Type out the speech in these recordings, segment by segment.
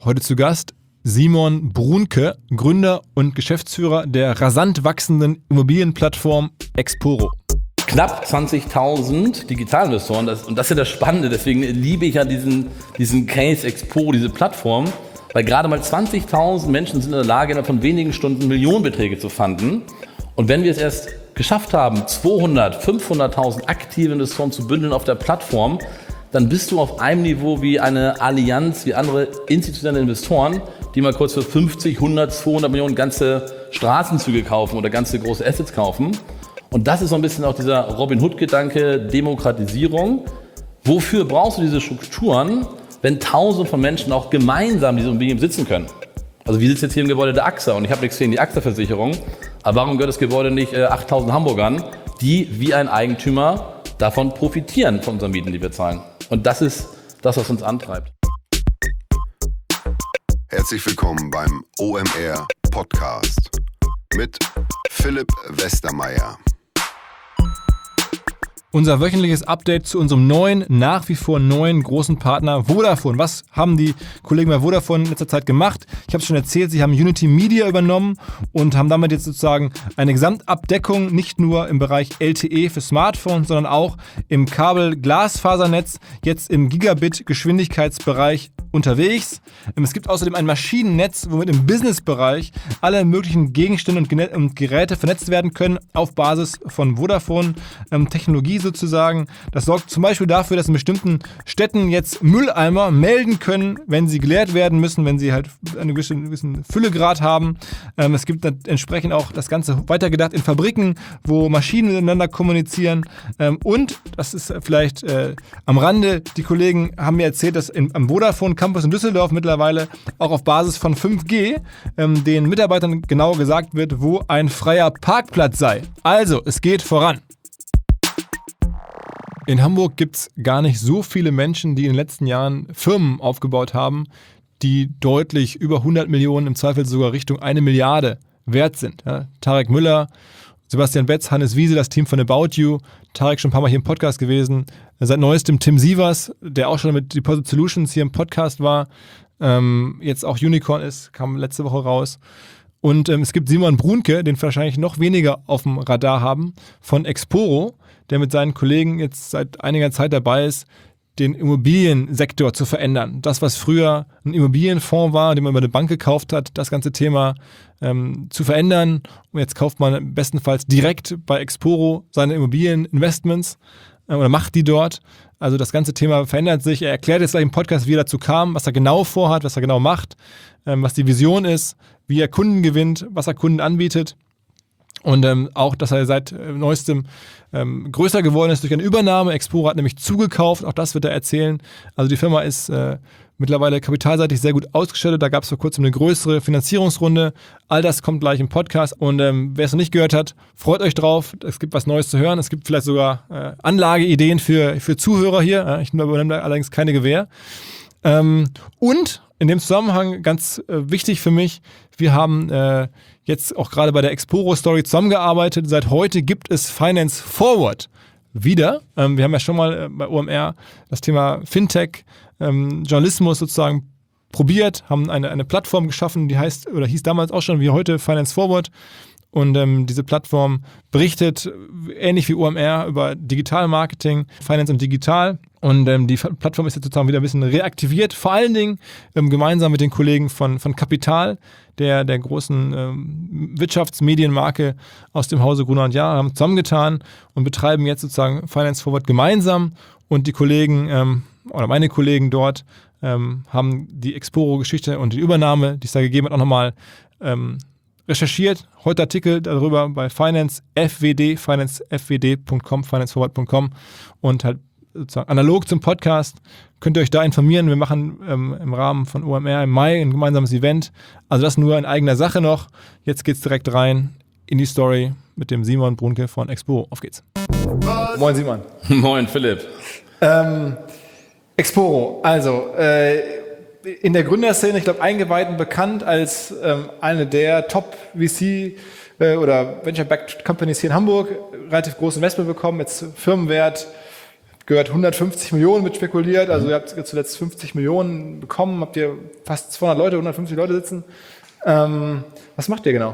Heute zu Gast Simon Brunke, Gründer und Geschäftsführer der rasant wachsenden Immobilienplattform Exporo. Knapp 20.000 Digitalinvestoren, und das ist ja das Spannende, deswegen liebe ich ja diesen Case Exporo, diese Plattform, weil gerade mal 20.000 Menschen sind in der Lage, innerhalb von wenigen Stunden Millionenbeträge zu fanden. Und wenn wir es erst geschafft haben, 200.000, 500.000 aktive Investoren zu bündeln auf der Plattform, dann bist du auf einem Niveau wie eine Allianz, wie andere institutionelle Investoren, die mal kurz für 50, 100, 200 Millionen ganze Straßenzüge kaufen oder ganze große Assets kaufen. Und das ist so ein bisschen auch dieser Robin Hood-Gedanke, Demokratisierung. Wofür brauchst du diese Strukturen, wenn Tausende von Menschen auch gemeinsam diese Immobilien besitzen können? Also wir sitzen jetzt hier im Gebäude der AXA und ich habe nichts gegen die AXA-Versicherung, aber warum gehört das Gebäude nicht 8.000 Hamburgern, die wie ein Eigentümer davon profitieren, von unseren Mieten, die wir zahlen? Und das ist das, was uns antreibt. Herzlich willkommen beim OMR Podcast mit Philipp Westermeier. Unser wöchentliches Update zu unserem nach wie vor neuen großen Partner Vodafone. Was haben die Kollegen bei Vodafone in letzter Zeit gemacht? Ich habe es schon erzählt, sie haben Unity Media übernommen und haben damit jetzt sozusagen eine Gesamtabdeckung, nicht nur im Bereich LTE für Smartphones, sondern auch im Kabel-Glasfasernetz, jetzt im Gigabit-Geschwindigkeitsbereich unterwegs. Es gibt außerdem ein Maschinennetz, womit im Businessbereich alle möglichen Gegenstände und Geräte vernetzt werden können auf Basis von Vodafone-Technologie sozusagen. Das sorgt zum Beispiel dafür, dass in bestimmten Städten jetzt Mülleimer melden können, wenn sie geleert werden müssen, wenn sie halt einen gewissen Füllegrad haben. Es gibt dann entsprechend auch das Ganze weitergedacht in Fabriken, wo Maschinen miteinander kommunizieren. Und, das ist vielleicht am Rande, die Kollegen haben mir erzählt, dass am Vodafone Campus in Düsseldorf mittlerweile auch auf Basis von 5G den Mitarbeitern genau gesagt wird, wo ein freier Parkplatz sei. Also, es geht voran. In Hamburg gibt es gar nicht so viele Menschen, die in den letzten Jahren Firmen aufgebaut haben, die deutlich über 100 Millionen, im Zweifel sogar Richtung 1 Milliarde wert sind. Ja, Tarek Müller, Sebastian Betz, Hannes Wiese, das Team von About You, Tarek schon ein paar Mal hier im Podcast gewesen, seit neuestem Tim Sievers, der auch schon mit Deposit Solutions hier im Podcast war, jetzt auch Unicorn ist, kam letzte Woche raus. Und es gibt Simon Brunke, den wahrscheinlich noch weniger auf dem Radar haben, von Exporo, der mit seinen Kollegen jetzt seit einiger Zeit dabei ist, den Immobiliensektor zu verändern. Das, was früher ein Immobilienfonds war, den man über eine Bank gekauft hat, das ganze Thema zu verändern. Und jetzt kauft man bestenfalls direkt bei Exporo seine Immobilieninvestments oder macht die dort. Also das ganze Thema verändert sich. Er erklärt jetzt gleich im Podcast, wie er dazu kam, was er genau vorhat, was er genau macht, was die Vision ist, wie er Kunden gewinnt, was er Kunden anbietet. Und auch, dass er seit neuestem größer geworden ist durch eine Übernahme. Exporo hat nämlich zugekauft, auch das wird er erzählen. Also die Firma ist mittlerweile kapitalseitig sehr gut ausgestattet. Da gab es vor kurzem eine größere Finanzierungsrunde. All das kommt gleich im Podcast. Und wer es noch nicht gehört hat, freut euch drauf. Es gibt was Neues zu hören. Es gibt vielleicht sogar Anlageideen für Zuhörer hier. Ich übernehme da allerdings keine Gewähr. Und in dem Zusammenhang ganz wichtig für mich, wir haben jetzt auch gerade bei der Exporo-Story zusammengearbeitet. Seit heute gibt es Finance Forward wieder. Wir haben ja schon mal bei OMR das Thema Fintech, Journalismus sozusagen probiert, haben eine Plattform geschaffen, die heißt oder hieß damals auch schon wie heute Finance Forward. Und diese Plattform berichtet ähnlich wie OMR über Digitalmarketing, Finance und Digital. Und die Plattform ist jetzt sozusagen wieder ein bisschen reaktiviert, vor allen Dingen gemeinsam mit den Kollegen von Kapital, der großen Wirtschaftsmedienmarke aus dem Hause Gruner + Jahr, haben zusammengetan und betreiben jetzt sozusagen Finance Forward gemeinsam. Und die Kollegen oder meine Kollegen dort haben die Exporo-Geschichte und die Übernahme, die es da gegeben hat, auch nochmal recherchiert. Heute Artikel darüber bei financefwd.com, financeforward.com und halt sozusagen analog zum Podcast könnt ihr euch da informieren. Wir machen im Rahmen von OMR im Mai ein gemeinsames Event. Also das nur in eigener Sache noch. Jetzt geht's direkt rein in die Story mit dem Simon Brunke von Exporo. Auf geht's. Moin Simon. Moin Philipp. Exporo, also in der Gründerszene, ich glaube, eingeweihten bekannt als eine der Top-VC oder Venture-Backed Companies hier in Hamburg. Relativ großes Investment bekommen, jetzt Firmenwert gehört, 150 Millionen wird spekuliert. Also ihr habt zuletzt 50 Millionen bekommen, habt ihr fast 200 Leute, 150 Leute sitzen. Was macht ihr genau?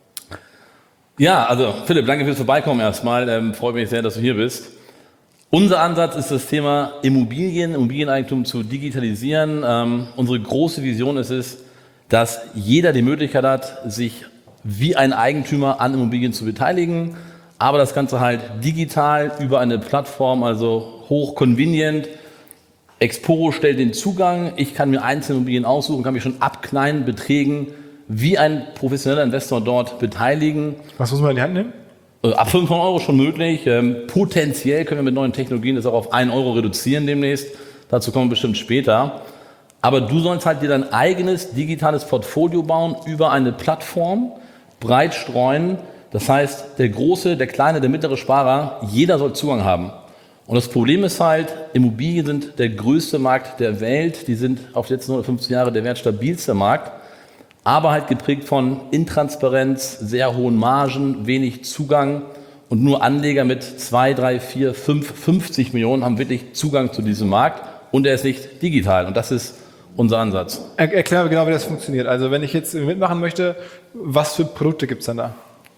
Ja, also Philipp, danke fürs Vorbeikommen erstmal. Freut mich sehr, dass du hier bist. Unser Ansatz ist das Thema Immobilieneigentum zu digitalisieren. Unsere große Vision ist es, dass jeder die Möglichkeit hat, sich wie ein Eigentümer an Immobilien zu beteiligen, aber das Ganze halt digital über eine Plattform, also hoch convenient. Exporo stellt den Zugang, ich kann mir einzelne Immobilien aussuchen, kann mich schon ab kleinen Beträgen wie ein professioneller Investor dort beteiligen. Was muss man in die Hand nehmen? Ab 500 Euro schon möglich. Potenziell können wir mit neuen Technologien das auch auf 1 Euro reduzieren demnächst. Dazu kommen wir bestimmt später. Aber du sollst halt dir dein eigenes digitales Portfolio bauen über eine Plattform, breit streuen. Das heißt, der große, der kleine, der mittlere Sparer, jeder soll Zugang haben. Und das Problem ist halt, Immobilien sind der größte Markt der Welt. Die sind auf die letzten 150 Jahre der wertstabilste Markt. Aber halt geprägt von Intransparenz, sehr hohen Margen, wenig Zugang und nur Anleger mit 2, 3, 4, 5, 50 Millionen haben wirklich Zugang zu diesem Markt und er ist nicht digital und das ist unser Ansatz. Erklär mir genau, wie das funktioniert. Also wenn ich jetzt mitmachen möchte, was für Produkte gibt es dann da?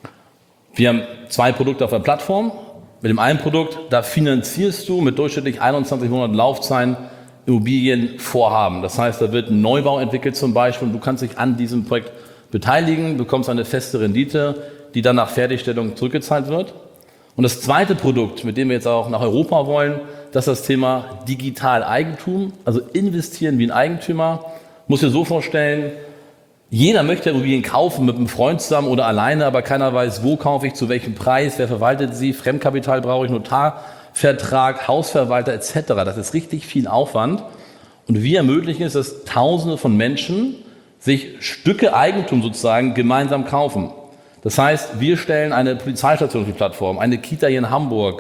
Wir haben 2 Produkte auf der Plattform. Mit dem einen Produkt, da finanzierst du mit durchschnittlich 21 Monaten Laufzeit Immobilienvorhaben. Das heißt, da wird ein Neubau entwickelt zum Beispiel und du kannst dich an diesem Projekt beteiligen, bekommst eine feste Rendite, die dann nach Fertigstellung zurückgezahlt wird. Und das zweite Produkt, mit dem wir jetzt auch nach Europa wollen, das ist das Thema Digitaleigentum, also investieren wie ein Eigentümer. Muss dir so vorstellen, jeder möchte Immobilien kaufen mit einem Freund zusammen oder alleine, aber keiner weiß, wo kaufe ich, zu welchem Preis, wer verwaltet sie, Fremdkapital brauche ich, Notarvertrag, Hausverwalter etc. Das ist richtig viel Aufwand. Und wir ermöglichen es, dass Tausende von Menschen sich Stücke Eigentum sozusagen gemeinsam kaufen. Das heißt, wir stellen eine Polizeistation auf die Plattform, eine Kita hier in Hamburg,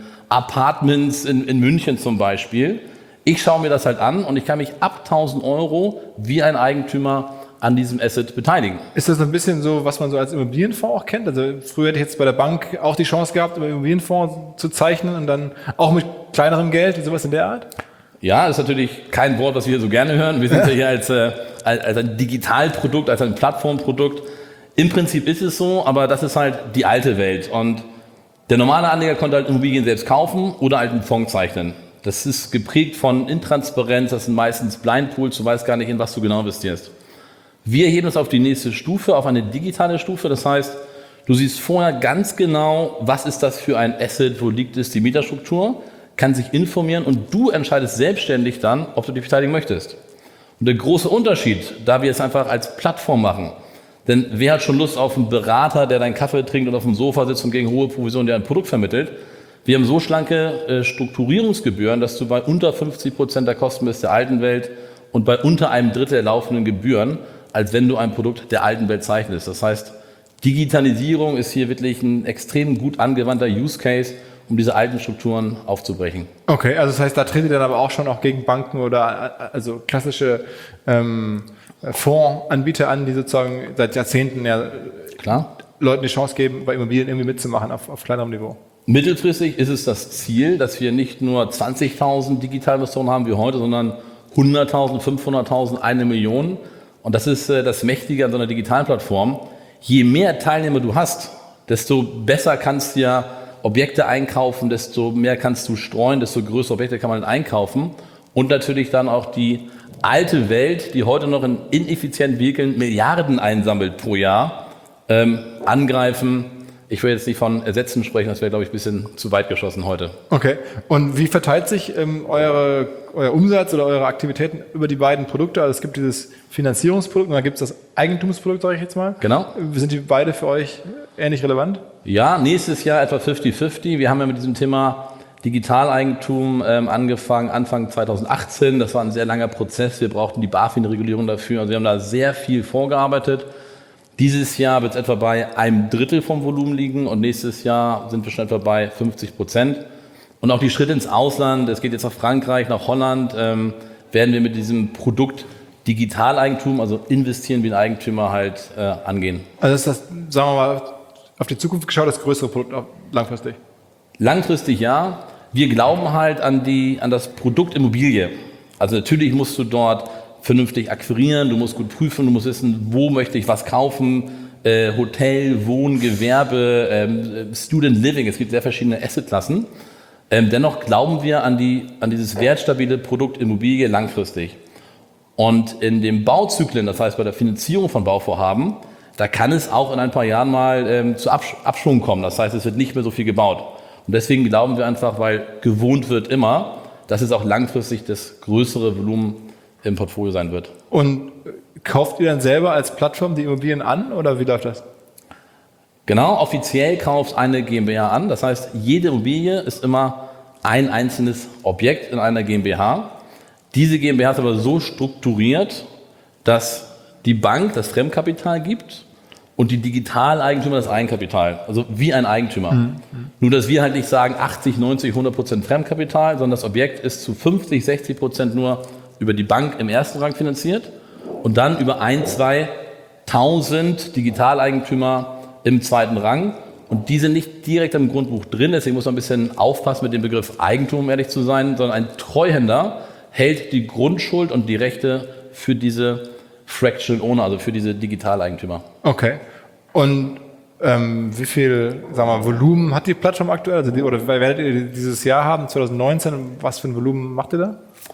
Apartments in München zum Beispiel. Ich schaue mir das halt an und ich kann mich ab 1.000 Euro wie ein Eigentümer an diesem Asset beteiligen. Ist das ein bisschen so, was man so als Immobilienfonds auch kennt? Also früher hätte ich jetzt bei der Bank auch die Chance gehabt, über Immobilienfonds zu zeichnen und dann auch mit kleinerem Geld, sowas in der Art? Ja, das ist natürlich kein Wort, was wir so gerne hören. Wir sind ja hier als ein Digitalprodukt, als ein Plattformprodukt. Im Prinzip ist es so, aber das ist halt die alte Welt. Und der normale Anleger konnte halt Immobilien selbst kaufen oder halt einen Fonds zeichnen. Das ist geprägt von Intransparenz, das sind meistens Blindpools, du weißt gar nicht, in was du genau investierst. Wir heben es auf die nächste Stufe, auf eine digitale Stufe. Das heißt, du siehst vorher ganz genau, was ist das für ein Asset, wo liegt es, die Mieterstruktur, kannst dich informieren und du entscheidest selbstständig dann, ob du dich beteiligen möchtest. Und der große Unterschied, da wir es einfach als Plattform machen, denn wer hat schon Lust auf einen Berater, der deinen Kaffee trinkt und auf dem Sofa sitzt und gegen hohe Provision der ein Produkt vermittelt? Wir haben so schlanke Strukturierungsgebühren, dass du bei unter 50% der Kosten bist der alten Welt und bei unter einem Drittel der laufenden Gebühren, als wenn du ein Produkt der alten Welt zeichnest. Das heißt, Digitalisierung ist hier wirklich ein extrem gut angewandter Use Case, um diese alten Strukturen aufzubrechen. Okay, also das heißt, da tretet ihr dann aber auch schon auch gegen Banken oder also klassische Fondsanbieter an, die sozusagen seit Jahrzehnten Klar. Leuten die Chance geben, bei Immobilien irgendwie mitzumachen auf kleinerem Niveau. Mittelfristig ist es das Ziel, dass wir nicht nur 20.000 Digitalinvestoren haben wie heute, sondern 100.000, 500.000, 1 Million. Und das ist das Mächtige an so einer digitalen Plattform. Je mehr Teilnehmer du hast, desto besser kannst du ja Objekte einkaufen, desto mehr kannst du streuen, desto größere Objekte kann man einkaufen. Und natürlich dann auch die alte Welt, die heute noch in ineffizienten Vehikeln Milliarden einsammelt pro Jahr, angreifen. Ich will jetzt nicht von Ersetzen sprechen, das wäre, glaube ich, ein bisschen zu weit geschossen heute. Okay. Und wie verteilt sich euer Umsatz oder eure Aktivitäten über die beiden Produkte? Also es gibt dieses Finanzierungsprodukt und dann gibt es das Eigentumsprodukt, sage ich jetzt mal. Genau. Sind die beide für euch ähnlich relevant? Ja, nächstes Jahr etwa 50-50. Wir haben ja mit diesem Thema Digitaleigentum angefangen, Anfang 2018. Das war ein sehr langer Prozess. Wir brauchten die BaFin-Regulierung dafür. Also wir haben da sehr viel vorgearbeitet. Dieses Jahr wird es etwa bei 1/3 vom Volumen liegen und nächstes Jahr sind wir schon etwa bei 50%. Und auch die Schritte ins Ausland, es geht jetzt nach Frankreich, nach Holland, werden wir mit diesem Produkt Digitaleigentum, also investieren wie ein Eigentümer halt angehen. Also ist das, sagen wir mal, auf die Zukunft geschaut, das größere Produkt auch langfristig? Langfristig ja. Wir glauben halt an das Produkt Immobilie. Also natürlich musst du dort vernünftig akquirieren, du musst gut prüfen, du musst wissen, wo möchte ich was kaufen, Hotel, Wohn, Gewerbe, Student Living, es gibt sehr verschiedene Assetklassen. Dennoch glauben wir an dieses wertstabile Produkt Immobilie langfristig. Und in den Bauzyklen, das heißt bei der Finanzierung von Bauvorhaben, da kann es auch in ein paar Jahren mal zu Abschwung kommen. Das heißt, es wird nicht mehr so viel gebaut. Und deswegen glauben wir einfach, weil gewohnt wird immer, dass es auch langfristig das größere Volumen im Portfolio sein wird. Und kauft ihr dann selber als Plattform die Immobilien an oder wie läuft das? Genau, offiziell kauft eine GmbH an. Das heißt, jede Immobilie ist immer ein einzelnes Objekt in einer GmbH. Diese GmbH ist aber so strukturiert, dass die Bank das Fremdkapital gibt und die Digitaleigentümer das Eigenkapital, also wie ein Eigentümer. Nur, dass wir halt nicht sagen 80, 90, 100% Fremdkapital, sondern das Objekt ist zu 50, 60% nur über die Bank im ersten Rang finanziert und dann über 1.000, 2.000 Digitaleigentümer im zweiten Rang. Und die sind nicht direkt im Grundbuch drin, deswegen muss man ein bisschen aufpassen mit dem Begriff Eigentum, um ehrlich zu sein, sondern ein Treuhänder hält die Grundschuld und die Rechte für diese Fractional Owner, also für diese Digitaleigentümer. Okay. Und wie viel, Volumen hat die Plattform aktuell? Also oder werdet ihr dieses Jahr haben, 2019? Was für ein Volumen macht ihr da?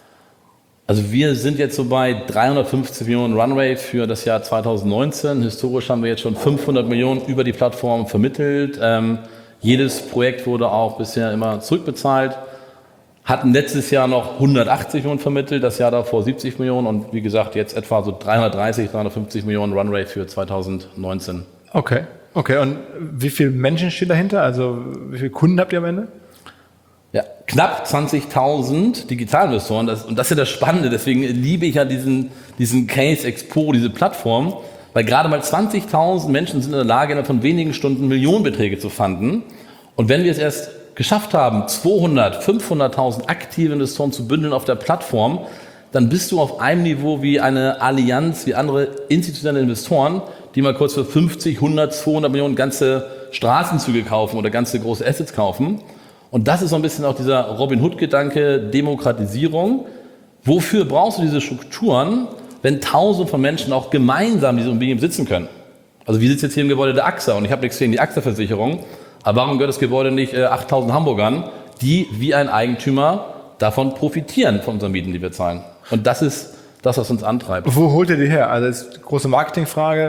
Also wir sind jetzt so bei 350 Millionen Runway für das Jahr 2019. Historisch haben wir jetzt schon 500 Millionen über die Plattform vermittelt. Jedes Projekt wurde auch bisher immer zurückbezahlt. Hatten letztes Jahr noch 180 Millionen vermittelt, das Jahr davor 70 Millionen und wie gesagt jetzt etwa so 330, 350 Millionen Runrate für 2019. Okay. Und wie viele Menschen stehen dahinter? Also wie viele Kunden habt ihr am Ende? Ja, knapp 20.000 Digitalinvestoren. Und das ist ja das Spannende. Deswegen liebe ich ja diesen Case Expo, diese Plattform, weil gerade mal 20.000 Menschen sind in der Lage, innerhalb von wenigen Stunden Millionenbeträge zu fanden. Und wenn wir es erst geschafft haben, 200, 500.000 aktive Investoren zu bündeln auf der Plattform, dann bist du auf einem Niveau wie eine Allianz, wie andere institutionelle Investoren, die mal kurz für 50, 100, 200 Millionen ganze Straßenzüge kaufen oder ganze große Assets kaufen. Und das ist so ein bisschen auch dieser Robin Hood-Gedanke, Demokratisierung. Wofür brauchst du diese Strukturen, wenn Tausende von Menschen auch gemeinsam diese Immobilien besitzen können? Also wir sitzen jetzt hier im Gebäude der AXA und ich habe nichts gegen die AXA-Versicherung, aber warum gehört das Gebäude nicht 8.000 Hamburgern, die wie ein Eigentümer davon profitieren, von unseren Mieten, die wir zahlen? Und das ist das, was uns antreibt. Wo holt ihr die her? Also das ist eine große Marketingfrage.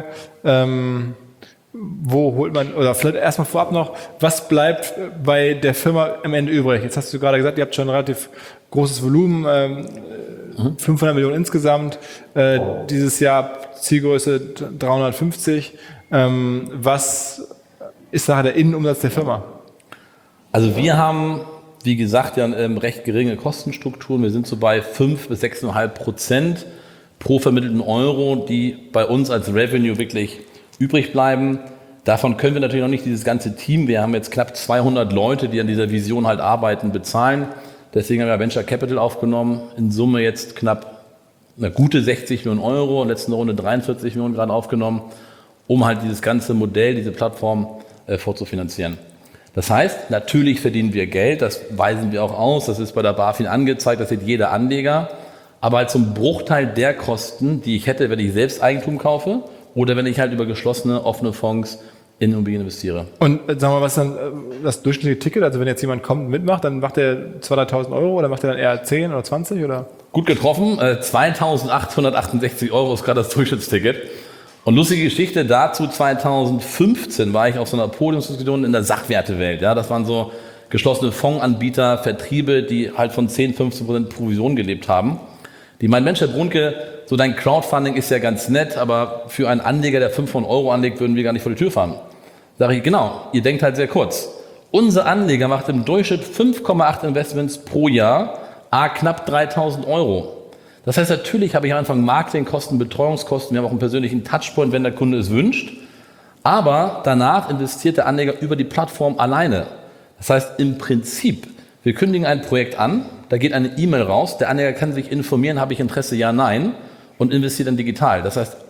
Wo holt man, oder vielleicht erstmal vorab noch, was bleibt bei der Firma am Ende übrig? Jetzt hast du gerade gesagt, ihr habt schon ein relativ großes Volumen, 500 Millionen insgesamt, dieses Jahr Zielgröße 350. Was ist nachher der Innenumsatz der Firma? Also wir haben, wie gesagt, ja recht geringe Kostenstrukturen. Wir sind so bei 5 bis 6,5% pro vermittelten Euro, die bei uns als Revenue wirklich übrig bleiben. Davon können wir natürlich noch nicht dieses ganze Team, wir haben jetzt knapp 200 Leute, die an dieser Vision halt arbeiten, bezahlen. Deswegen haben wir Venture Capital aufgenommen, in Summe jetzt knapp eine gute 60 Millionen Euro, in der letzten Runde 43 Millionen gerade aufgenommen, um halt dieses ganze Modell, diese Plattform vorzufinanzieren. Das heißt, natürlich verdienen wir Geld, das weisen wir auch aus, das ist bei der BaFin angezeigt, das sieht jeder Anleger, aber halt zum Bruchteil der Kosten, die ich hätte, wenn ich selbst Eigentum kaufe oder wenn ich halt über geschlossene, offene Fonds in Immobilien investiere. Und sagen wir mal, was dann das durchschnittliche Ticket, also wenn jetzt jemand kommt und mitmacht, dann macht er 2.000, 3.000 Euro oder macht er dann eher 10 oder 20 oder? Gut getroffen, 2.868 Euro ist gerade das Durchschnittsticket. Und lustige Geschichte dazu, 2015 war ich auf so einer Podiumsdiskussion in der Sachwertewelt. Ja, das waren so geschlossene Fondsanbieter, Vertriebe, die halt von 10, 15% Provision gelebt haben. Die meinen, Mensch, Herr Brunke, so dein Crowdfunding ist ja ganz nett, aber für einen Anleger, der 500 Euro anlegt, würden wir gar nicht vor die Tür fahren. Sage ich, genau, ihr denkt halt sehr kurz. Unser Anleger macht im Durchschnitt 5,8 Investments pro Jahr, knapp 3.000 Euro. Das heißt, natürlich habe ich am Anfang Marketingkosten, Betreuungskosten, wir haben auch einen persönlichen Touchpoint, wenn der Kunde es wünscht. Aber danach investiert der Anleger über die Plattform alleine. Das heißt, im Prinzip, wir kündigen ein Projekt an, da geht eine E-Mail raus, der Anleger kann sich informieren, habe ich Interesse, ja, nein, und investiert dann digital. Das heißt,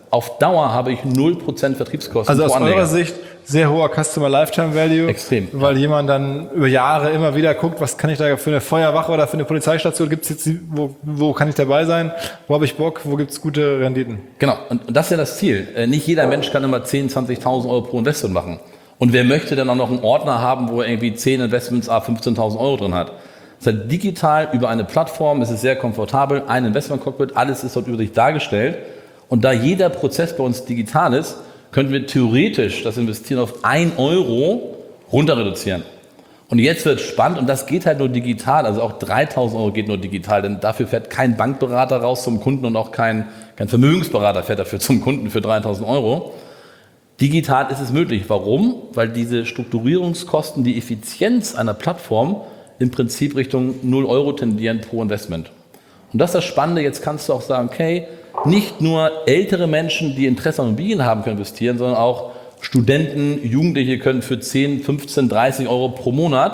Auf Dauer habe ich 0% Vertriebskosten. Also aus pro Anleger. eurer Sicht sehr hoher Customer Lifetime Value. Extrem. Weil jemand dann über Jahre immer wieder guckt, was kann ich da für eine Feuerwache oder für eine Polizeistation, gibt's jetzt, wo kann ich dabei sein, wo habe ich Bock, wo gibt's gute Renditen? Genau, und das ist ja das Ziel. Nicht jeder Mensch kann immer 10.000, 20.000 Euro pro Investment machen. Und wer möchte dann auch noch einen Ordner haben, wo er irgendwie 10 Investments 15.000 Euro drin hat? Das heißt, digital über eine Plattform, es ist sehr komfortabel, ein Investment-Cockpit, alles ist dort über sich dargestellt. Und da jeder Prozess bei uns digital ist, könnten wir theoretisch das Investieren auf 1 Euro runter reduzieren. Und jetzt wird es spannend und das geht halt nur digital, also auch 3.000 Euro geht nur digital, denn dafür fährt kein Bankberater raus zum Kunden und auch kein Vermögensberater fährt dafür zum Kunden für 3.000 Euro. Digital ist es möglich. Warum? Weil diese Strukturierungskosten, die Effizienz einer Plattform im Prinzip Richtung 0 Euro tendieren pro Investment. Und das ist das Spannende, jetzt kannst du auch sagen, okay, nicht nur ältere Menschen, die Interesse an Immobilien haben, können investieren, sondern auch Studenten, Jugendliche können für 10, 15, 30 Euro pro Monat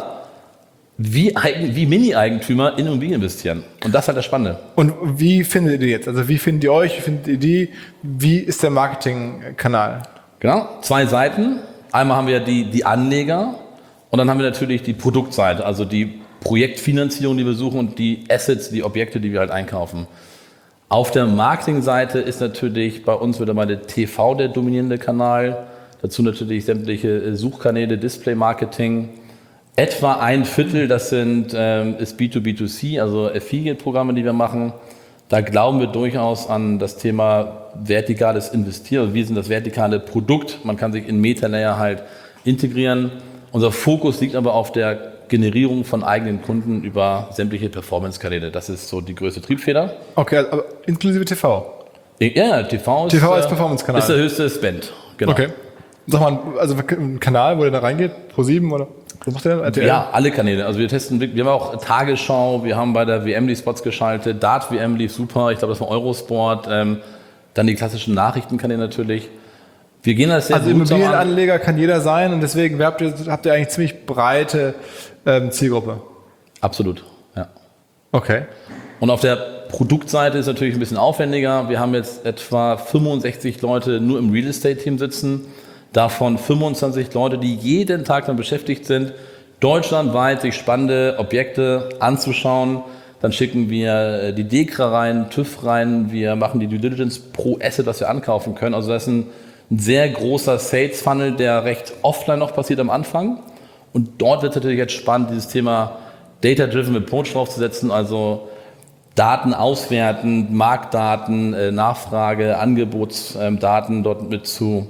wie Mini-Eigentümer in Immobilien investieren. Und das ist halt das Spannende. Und wie findet ihr die jetzt? Also wie findet ihr euch, wie findet ihr die? Wie ist der Marketingkanal? Genau, 2 Seiten. Einmal haben wir die Anleger und dann haben wir natürlich die Produktseite, also die Projektfinanzierung, die wir suchen und die Assets, die Objekte, die wir halt einkaufen. Auf der Marketingseite ist natürlich bei uns wieder mal der TV der dominierende Kanal. Dazu natürlich sämtliche Suchkanäle, Display-Marketing. Etwa 1/4, das ist B2B2C, also Affiliate-Programme, die wir machen. Da glauben wir durchaus an das Thema vertikales Investieren. Also wir sind das vertikale Produkt. Man kann sich in Meta-Layer halt integrieren. Unser Fokus liegt aber auf der Generierung von eigenen Kunden über sämtliche Performance-Kanäle. Das ist so die größte Triebfeder. Okay, aber inklusive TV? Ja, TV ist als Performance-Kanal. Ist der höchste Spend. Genau. Okay. Sag mal, also ein Kanal, wo der da reingeht, Pro7 oder was macht der denn? RTL? Ja, alle Kanäle. Also wir haben auch Tagesschau, wir haben bei der WM die Spots geschaltet, Dart-WM lief super, ich glaube das war Eurosport, dann die klassischen Nachrichtenkanäle natürlich. Wir gehen das sehr also gut Immobilienanleger kann jeder sein und deswegen habt ihr eigentlich ziemlich breite Zielgruppe. Absolut, ja. Okay. Und auf der Produktseite ist natürlich ein bisschen aufwendiger. Wir haben jetzt etwa 65 Leute nur im Real Estate Team sitzen, davon 25 Leute, die jeden Tag dann beschäftigt sind, deutschlandweit sich spannende Objekte anzuschauen. Dann schicken wir die DEKRA rein, TÜV rein, wir machen die Due Diligence pro Asset, was wir ankaufen können. Also das ist ein sehr großer Sales Funnel, der recht offline noch passiert am Anfang. Und dort wird es natürlich jetzt spannend, dieses Thema Data-Driven Approach draufzusetzen, also Daten auswerten, Marktdaten, Nachfrage, Angebotsdaten dort mit zu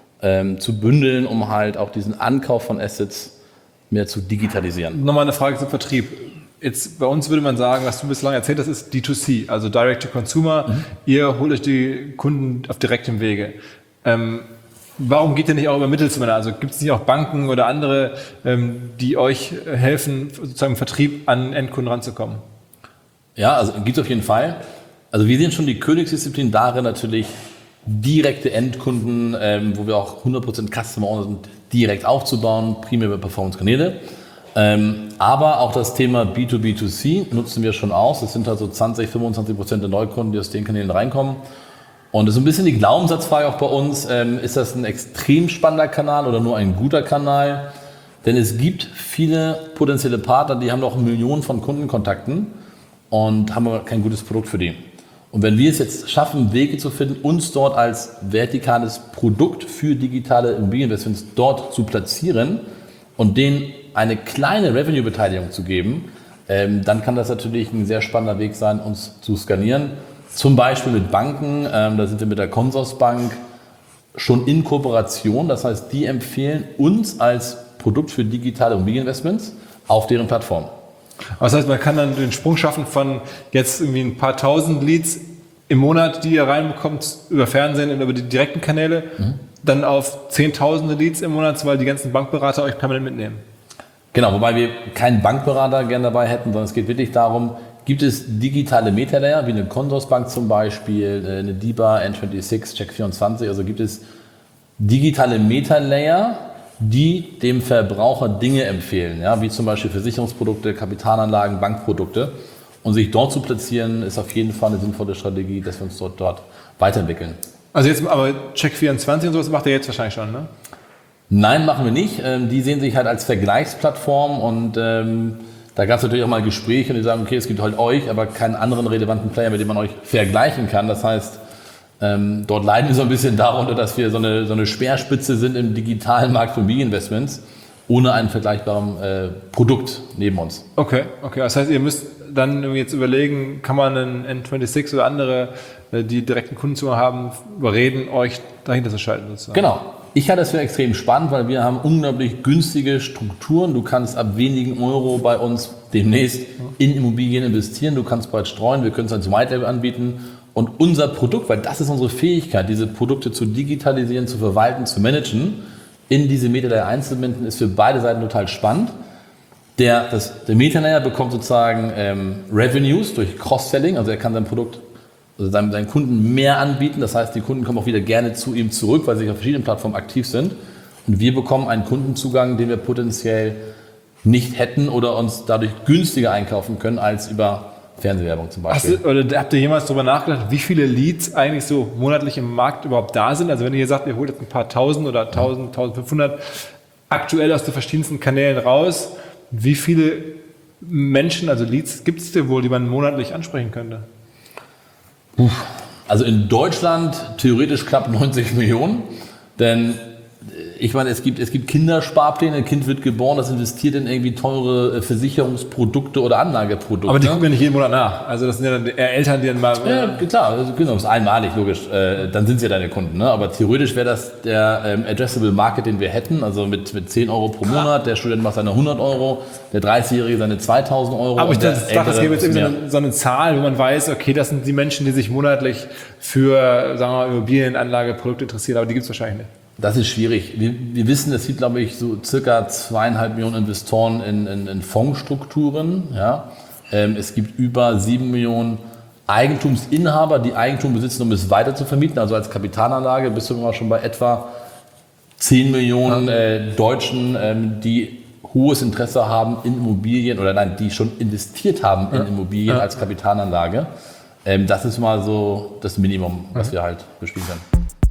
bündeln, um halt auch diesen Ankauf von Assets mehr zu digitalisieren. Nochmal eine Frage zum Vertrieb. Jetzt bei uns würde man sagen, was du bislang erzählt hast, ist D2C, also Direct to Consumer. Ihr holt euch die Kunden auf direktem Wege. Warum geht ihr nicht auch über Mittelsmänner? Also gibt es nicht auch Banken oder andere, die euch helfen, sozusagen im Vertrieb an Endkunden ranzukommen? Ja, also gibt es auf jeden Fall. Also wir sehen schon die Königsdisziplin darin natürlich direkte Endkunden, wo wir auch 100% Customer Owner sind, direkt aufzubauen, primär über Performance-Kanäle. Aber auch das Thema B2B2C nutzen wir schon aus. Das sind also 20-25% der Neukunden, die aus den Kanälen reinkommen. Und das ist ein bisschen die Glaubenssatzfrage auch bei uns. Ist das ein extrem spannender Kanal oder nur ein guter Kanal? Denn es gibt viele potenzielle Partner, die haben noch Millionen von Kundenkontakten und haben aber kein gutes Produkt für die. Und wenn wir es jetzt schaffen, Wege zu finden, uns dort als vertikales Produkt für digitale Immobilieninvestments dort zu platzieren und denen eine kleine Revenue-Beteiligung zu geben, dann kann das natürlich ein sehr spannender Weg sein, uns zu skalieren. Zum Beispiel mit Banken, da sind wir mit der Consorsbank schon in Kooperation. Das heißt, die empfehlen uns als Produkt für digitale Immobilieninvestments auf deren Plattform. Das heißt, man kann dann den Sprung schaffen von jetzt irgendwie ein paar tausend Leads im Monat, die ihr reinbekommt über Fernsehen und über die direkten Kanäle, dann auf Zehntausende Leads im Monat, weil die ganzen Bankberater euch permanent mitnehmen. Genau, wobei wir keinen Bankberater gerne dabei hätten, sondern es geht wirklich darum, gibt es digitale Meta-Layer, wie eine Consorsbank zum Beispiel, eine DIBA, N26, Check24, also gibt es digitale Meta-Layer, die dem Verbraucher Dinge empfehlen, ja, wie zum Beispiel Versicherungsprodukte, Kapitalanlagen, Bankprodukte. Und sich dort zu platzieren, ist auf jeden Fall eine sinnvolle Strategie, dass wir uns dort weiterentwickeln. Also jetzt, aber Check24 und sowas macht ihr jetzt wahrscheinlich schon, ne? Nein, machen wir nicht. Die sehen sich halt als Vergleichsplattform und da gab es natürlich auch mal Gespräche und die sagen, okay, es gibt halt euch, aber keinen anderen relevanten Player, mit dem man euch vergleichen kann. Das heißt, dort leiden wir so ein bisschen darunter, dass wir so eine Speerspitze sind im digitalen Markt für Immobilieninvestments, ohne ein vergleichbares Produkt neben uns. Okay. Das heißt, ihr müsst dann jetzt überlegen, kann man einen N26 oder andere, die direkten Kundenzugang haben, überreden, euch dahinter zu schalten sozusagen. Genau. Ich halte das für extrem spannend, weil wir haben unglaublich günstige Strukturen. Du kannst ab wenigen Euro bei uns demnächst in Immobilien investieren. Du kannst bald streuen, wir können es als White Label anbieten. Und unser Produkt, weil das ist unsere Fähigkeit, diese Produkte zu digitalisieren, zu verwalten, zu managen, in diese Meta-Layer einzubinden, ist für beide Seiten total spannend. Der Meta-Layer bekommt sozusagen Revenues durch Cross-Selling, also er kann sein Produkt, also seinen Kunden mehr anbieten. Das heißt, die Kunden kommen auch wieder gerne zu ihm zurück, weil sie auf verschiedenen Plattformen aktiv sind. Und wir bekommen einen Kundenzugang, den wir potenziell nicht hätten oder uns dadurch günstiger einkaufen können als über Fernsehwerbung zum Beispiel. Habt ihr jemals darüber nachgedacht, wie viele Leads eigentlich so monatlich im Markt überhaupt da sind? Also wenn ihr sagt, ihr holt jetzt ein paar tausend oder 1000, 1500 aktuell aus den verschiedensten Kanälen raus, wie viele Menschen, also Leads, gibt es dir wohl, die man monatlich ansprechen könnte? Also in Deutschland theoretisch knapp 90 Millionen, denn ich meine, es gibt Kindersparpläne, ein Kind wird geboren, das investiert in irgendwie teure Versicherungsprodukte oder Anlageprodukte. Aber die gucken ja nicht jeden Monat nach. Also das sind ja dann eher Eltern, die dann mal... Ja, klar, also genau, das ist einmalig, logisch. Dann sind es ja deine Kunden. Ne? Aber theoretisch wäre das der Addressable Market, den wir hätten, also mit 10 Euro pro Monat. Der Student macht seine 100 Euro, der 30-Jährige seine 2000 Euro. Aber ich dachte, es gäbe jetzt irgendwie so eine Zahl, wo man weiß, okay, das sind die Menschen, die sich monatlich für, sagen wir mal, Immobilienanlageprodukte interessieren, aber die gibt es wahrscheinlich nicht. Das ist schwierig. Wir wissen, es gibt, glaube ich, so circa 2,5 Millionen Investoren in Fondsstrukturen. Ja. Es gibt über 7 Millionen Eigentumsinhaber, die Eigentum besitzen, um es weiter zu vermieten. Also als Kapitalanlage bist du immer schon bei etwa 10 Millionen Deutschen, die hohes Interesse haben in Immobilien oder nein, die schon investiert haben in Immobilien als Kapitalanlage. Das ist mal so das Minimum, was wir halt bespielen können.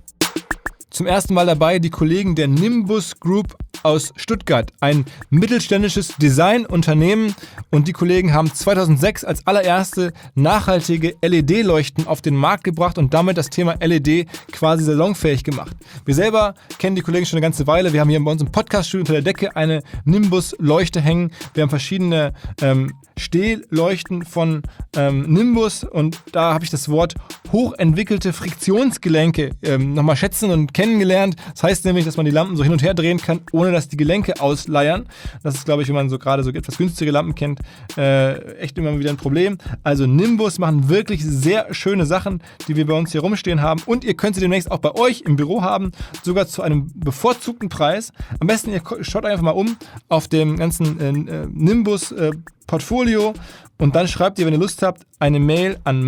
Zum ersten Mal dabei die Kollegen der Nimbus Group aus Stuttgart, ein mittelständisches Designunternehmen, und die Kollegen haben 2006 als allererste nachhaltige LED-Leuchten auf den Markt gebracht und damit das Thema LED quasi salonfähig gemacht. Wir selber kennen die Kollegen schon eine ganze Weile. Wir haben hier bei uns im Podcast-Studio unter der Decke eine Nimbus-Leuchte hängen. Wir haben verschiedene Stehleuchten von Nimbus, und da habe ich das Wort hochentwickelte Friktionsgelenke nochmal schätzen und kennengelernt. Das heißt nämlich, dass man die Lampen so hin und her drehen kann, ohne dass die Gelenke ausleiern. Das ist, glaube ich, wenn man so gerade so etwas günstige Lampen kennt, echt immer wieder ein Problem. Also Nimbus machen wirklich sehr schöne Sachen, die wir bei uns hier rumstehen haben, und ihr könnt sie demnächst auch bei euch im Büro haben, sogar zu einem bevorzugten Preis. Am besten ihr schaut einfach mal um auf dem ganzen Nimbus Portfolio, und dann schreibt ihr, wenn ihr Lust habt, eine Mail an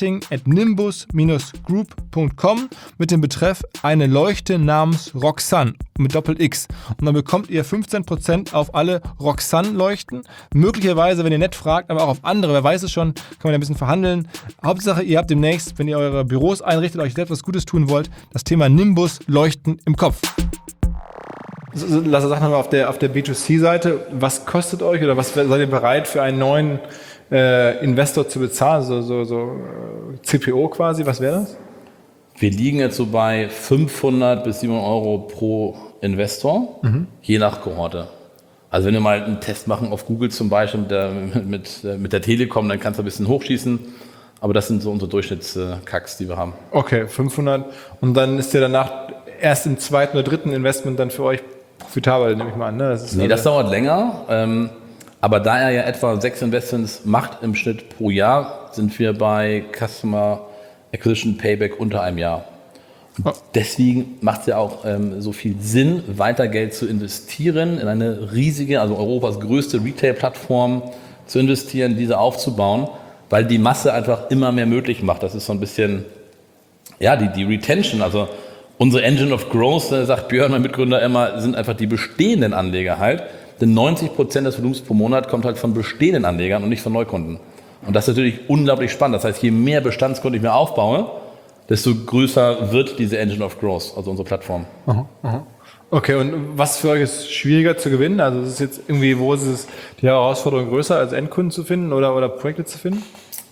marketing@nimbus-group.com mit dem Betreff eine Leuchte namens Roxanne mit Doppel-X, und dann bekommt ihr 15% auf alle Roxanne-Leuchten. Möglicherweise, wenn ihr nett fragt, aber auch auf andere, wer weiß es schon, kann man ja ein bisschen verhandeln. Hauptsache, ihr habt demnächst, wenn ihr eure Büros einrichtet, euch etwas Gutes tun wollt, das Thema Nimbus-Leuchten im Kopf. Lass uns sagen, auf der B2C-Seite, was kostet euch oder was seid ihr bereit für einen neuen Investor zu bezahlen, so CPO quasi, was wäre das? Wir liegen jetzt so bei 500 bis 700 Euro pro Investor, je nach Kohorte. Also wenn wir mal einen Test machen auf Google zum Beispiel mit der Telekom, dann kannst du ein bisschen hochschießen, aber das sind so unsere Durchschnittskacks, die wir haben. Okay, 500, und dann ist der danach erst im zweiten oder dritten Investment dann für euch profitabel, nehme ich mal an. Ne? Das dauert länger, aber da er ja etwa 6 Investments macht im Schnitt pro Jahr, sind wir bei Customer Acquisition Payback unter einem Jahr. Und deswegen macht es ja auch so viel Sinn, weiter Geld zu investieren, in eine riesige, also Europas größte Retail-Plattform zu investieren, diese aufzubauen, weil die Masse einfach immer mehr möglich macht. Das ist so ein bisschen, ja, die Retention, also unsere Engine of Growth, sagt Björn, mein Mitgründer, immer, sind einfach die bestehenden Anleger halt. Denn 90% des Volumens pro Monat kommt halt von bestehenden Anlegern und nicht von Neukunden. Und das ist natürlich unglaublich spannend. Das heißt, je mehr Bestandskunden ich mir aufbaue, desto größer wird diese Engine of Growth, also unsere Plattform. Okay, und was für euch ist schwieriger zu gewinnen? Also ist es jetzt irgendwie, wo ist es die Herausforderung größer, als Endkunden zu finden oder Projekte zu finden?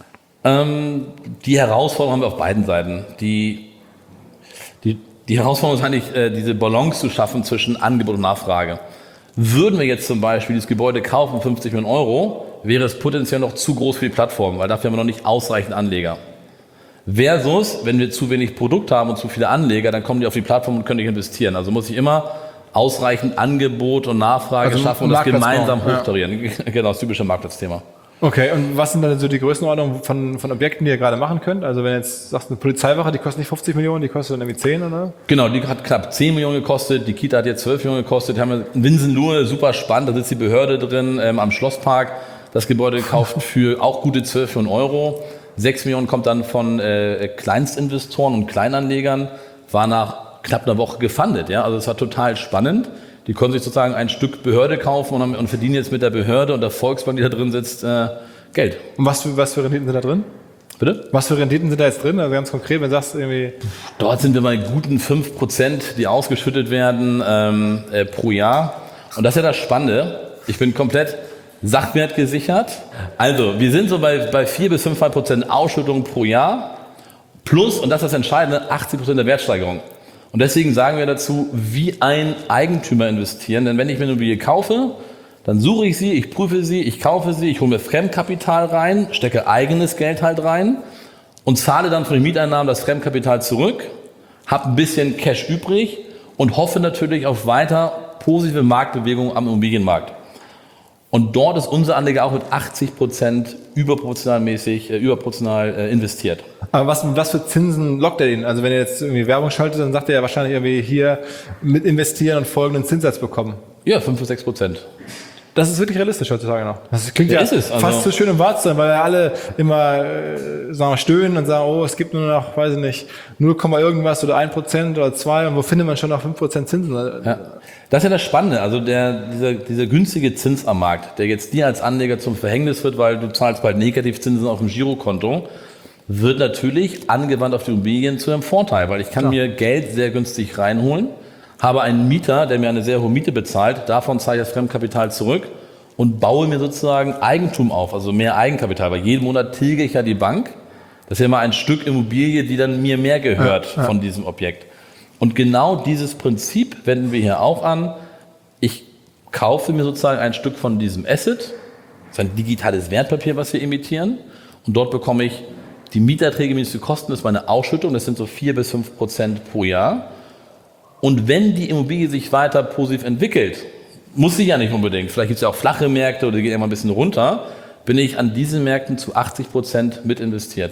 Die Herausforderung haben wir auf beiden Seiten. Die Herausforderung ist eigentlich, diese Balance zu schaffen zwischen Angebot und Nachfrage. Würden wir jetzt zum Beispiel das Gebäude kaufen, 50 Millionen Euro, wäre es potenziell noch zu groß für die Plattform, weil dafür haben wir noch nicht ausreichend Anleger. Versus, wenn wir zu wenig Produkt haben und zu viele Anleger, dann kommen die auf die Plattform und können nicht investieren. Also muss ich immer ausreichend Angebot und Nachfrage schaffen und das gemeinsam hochtarieren. Genau, das typische Marktplatzthema. Okay, und was sind dann so die Größenordnungen von Objekten, die ihr gerade machen könnt? Also wenn jetzt sagst, eine Polizeiwache, die kostet nicht 50 Millionen, die kostet dann irgendwie 10, oder? Genau, die hat knapp 10 Millionen gekostet, die Kita hat jetzt 12 Millionen gekostet, die haben wir in Winsenlohe, super spannend, da sitzt die Behörde drin, am Schlosspark, das Gebäude gekauft für auch gute 12 Millionen Euro. 6 Millionen kommt dann von Kleinstinvestoren und Kleinanlegern, war nach knapp einer Woche gefundet, ja, also es war total spannend. Die konnten sich sozusagen ein Stück Behörde kaufen und verdienen jetzt mit der Behörde und der Volksbank, die da drin sitzt, Geld. Und was für Renditen sind da drin? Bitte? Was für Renditen sind da jetzt drin? Also ganz konkret, wenn du sagst irgendwie... Dort sind wir bei guten 5%, die ausgeschüttet werden pro Jahr. Und das ist ja das Spannende. Ich bin komplett sachwertgesichert. Also wir sind so bei 4 bis 5% Ausschüttung pro Jahr plus, und das ist das Entscheidende, 80% der Wertsteigerung. Und deswegen sagen wir dazu, wie ein Eigentümer investieren. Denn wenn ich mir eine Immobilie kaufe, dann suche ich sie, ich prüfe sie, ich kaufe sie, ich hole mir Fremdkapital rein, stecke eigenes Geld halt rein und zahle dann von den Mieteinnahmen das Fremdkapital zurück, habe ein bisschen Cash übrig und hoffe natürlich auf weiter positive Marktbewegungen am Immobilienmarkt. Und dort ist unser Anleger auch mit 80% überproportional investiert. Aber was für Zinsen lockt er den? Also wenn er jetzt irgendwie Werbung schaltet, dann sagt er ja wahrscheinlich irgendwie hier mit investieren und folgenden Zinssatz bekommen. Ja, 5 bis 6%. Das ist wirklich realistisch heutzutage noch. Das klingt ja fast zu schön, um wahr zu sein, weil ja alle immer sagen wir, stöhnen und sagen, oh, es gibt nur noch, weiß ich nicht, 0, irgendwas oder 1% oder 2%. Und wo findet man schon noch 5% Zinsen? Ja. Das ist ja das Spannende. Also dieser günstige Zins am Markt, der jetzt dir als Anleger zum Verhängnis wird, weil du zahlst bald Negativzinsen auf dem Girokonto, wird natürlich angewandt auf die Immobilien zu einem Vorteil, weil ich kann mir Geld sehr günstig reinholen, habe einen Mieter, der mir eine sehr hohe Miete bezahlt, davon zahle ich das Fremdkapital zurück und baue mir sozusagen Eigentum auf, also mehr Eigenkapital, weil jeden Monat tilge ich ja die Bank. Das ist ja immer ein Stück Immobilie, die dann mir mehr gehört von diesem Objekt. Und genau dieses Prinzip wenden wir hier auch an. Ich kaufe mir sozusagen ein Stück von diesem Asset, das ist ein digitales Wertpapier, was wir emittieren, und dort bekomme ich die Mieterträge minus die Kosten, das ist meine Ausschüttung, das sind so 4 bis 5% pro Jahr. Und wenn die Immobilie sich weiter positiv entwickelt, muss sie ja nicht unbedingt, vielleicht gibt es ja auch flache Märkte oder die gehen immer ein bisschen runter, bin ich an diesen Märkten zu 80% mit investiert.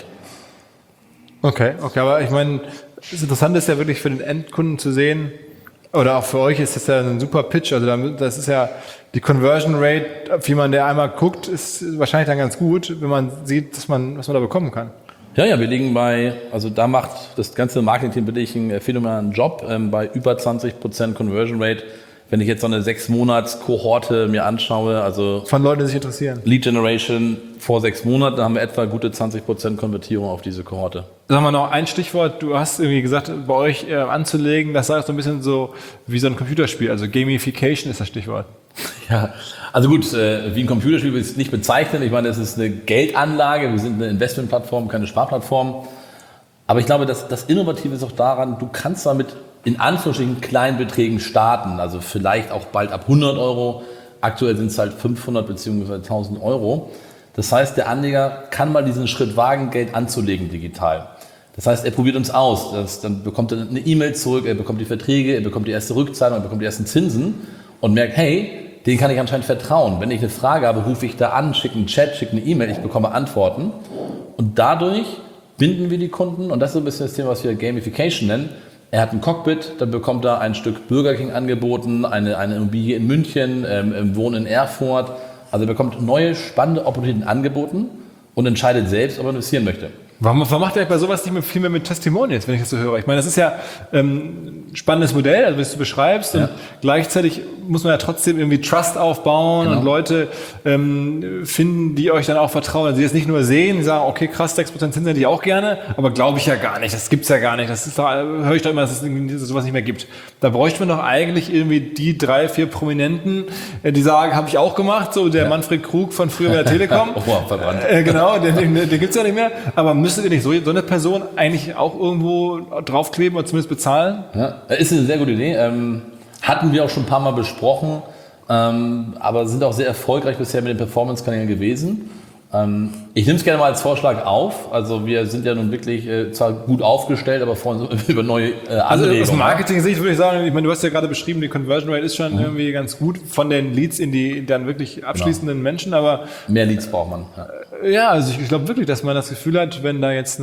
Okay, aber ich meine, das Interessante ist ja wirklich für den Endkunden zu sehen, oder auch für euch ist das ja ein super Pitch, also das ist ja die Conversion Rate, auf jemanden, der einmal guckt, ist wahrscheinlich dann ganz gut, wenn man sieht, was man da bekommen kann. Ja, wir liegen also da macht das ganze Marketing-Team wirklich einen phänomenalen Job, bei über 20% Conversion Rate. Wenn ich jetzt so eine 6-Monats-Kohorte mir anschaue, also von Leuten, die sich interessieren. Lead Generation vor 6 Monaten, haben wir etwa gute 20% Konvertierung auf diese Kohorte. Sagen wir noch ein Stichwort, du hast irgendwie gesagt, bei euch anzulegen, das sei so ein bisschen so wie so ein Computerspiel, also Gamification ist das Stichwort. Ja, also gut, wie ein Computerspiel will ich es nicht bezeichnen. Ich meine, es ist eine Geldanlage, wir sind eine Investmentplattform, keine Sparplattform. Aber ich glaube, das Innovative ist auch daran, du kannst damit in Anführungsstrichen kleinen Beträgen starten, also vielleicht auch bald ab 100 Euro. Aktuell sind es halt 500 bzw. 1000 Euro. Das heißt, der Anleger kann mal diesen Schritt wagen, Geld anzulegen digital. Das heißt, er probiert uns aus. Dann bekommt er eine E-Mail zurück, er bekommt die Verträge, er bekommt die erste Rückzahlung, er bekommt die ersten Zinsen und merkt, hey, den kann ich anscheinend vertrauen. Wenn ich eine Frage habe, rufe ich da an, schicke einen Chat, schicke eine E-Mail, ich bekomme Antworten. Und dadurch binden wir die Kunden, und das ist ein bisschen das Thema, was wir Gamification nennen. Er hat ein Cockpit, dann bekommt er ein Stück Burger King angeboten, eine Immobilie in München, Wohnen in Erfurt. Also er bekommt neue, spannende Opportunitäten angeboten und entscheidet selbst, ob er investieren möchte. Warum macht ihr bei sowas nicht viel mehr mit Testimonials, wenn ich das so höre? Ich meine, das ist ja ein spannendes Modell, also wie du beschreibst, und gleichzeitig muss man ja trotzdem irgendwie Trust aufbauen und Leute finden, die euch dann auch vertrauen. Also die das nicht nur sehen, die sagen, okay, krass, 6% Zinsen hätte ich auch gerne, aber glaube ich ja gar nicht, das gibt's ja gar nicht. Das ist doch, höre ich doch immer, dass es sowas nicht mehr gibt. Da bräuchte man doch eigentlich irgendwie die 3, 4 Prominenten, die sagen, habe ich auch gemacht, so der Manfred Krug von früher bei der Telekom. verbrannt. Genau, den gibt's ja nicht mehr. Aber müsstet ihr nicht so eine Person eigentlich auch irgendwo draufkleben oder zumindest bezahlen? Ja, ist eine sehr gute Idee. Hatten wir auch schon ein paar Mal besprochen, aber sind auch sehr erfolgreich bisher mit den Performance-Kanälen gewesen. Ich nehme es gerne mal als Vorschlag auf. Also wir sind ja nun wirklich zwar gut aufgestellt, aber freuen uns über neue Anregungen. Also aus Marketing-Sicht würde ich sagen, ich meine, du hast ja gerade beschrieben, die Conversion Rate ist schon irgendwie ganz gut von den Leads in die dann wirklich abschließenden Menschen, aber mehr Leads braucht man. Ja, also ich glaube wirklich, dass man das Gefühl hat, wenn da jetzt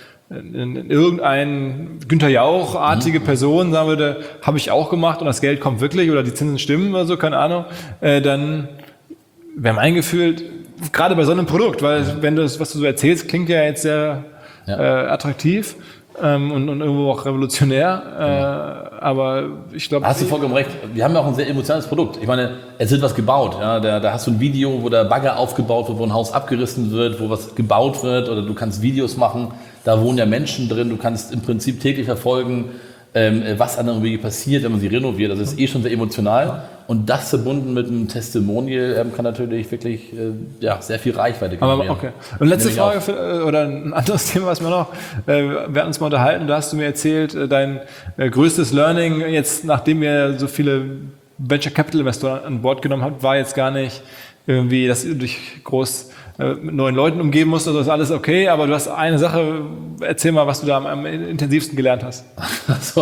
irgendein Günther Jauch-artige Person sagen würde, habe ich auch gemacht und das Geld kommt wirklich oder die Zinsen stimmen oder so, keine Ahnung, dann wäre mein Gefühl, gerade bei so einem Produkt, weil wenn du das, was du so erzählst, klingt ja jetzt sehr attraktiv und irgendwo auch revolutionär, aber ich glaube... Hast du vollkommen recht, wir haben ja auch ein sehr emotionales Produkt. Ich meine, es wird was gebaut, ja? Da hast du ein Video, wo der Bagger aufgebaut wird, wo ein Haus abgerissen wird, wo was gebaut wird, oder du kannst Videos machen, da wohnen ja Menschen drin, du kannst im Prinzip täglich verfolgen, was an der Immobilie passiert, wenn man sie renoviert. Das ist schon sehr emotional. Und das verbunden mit einem Testimonial kann natürlich wirklich sehr viel Reichweite generieren. Okay. Und letzte Frage oder ein anderes Thema, was wir noch, wir hatten uns mal unterhalten, da hast du mir erzählt, dein größtes Learning jetzt, nachdem ihr so viele Venture Capital Investoren an Bord genommen habt, war jetzt gar nicht irgendwie, dass ihr dich groß mit neuen Leuten umgeben musst, also ist alles okay, aber du hast eine Sache, erzähl mal, was du da am intensivsten gelernt hast. So,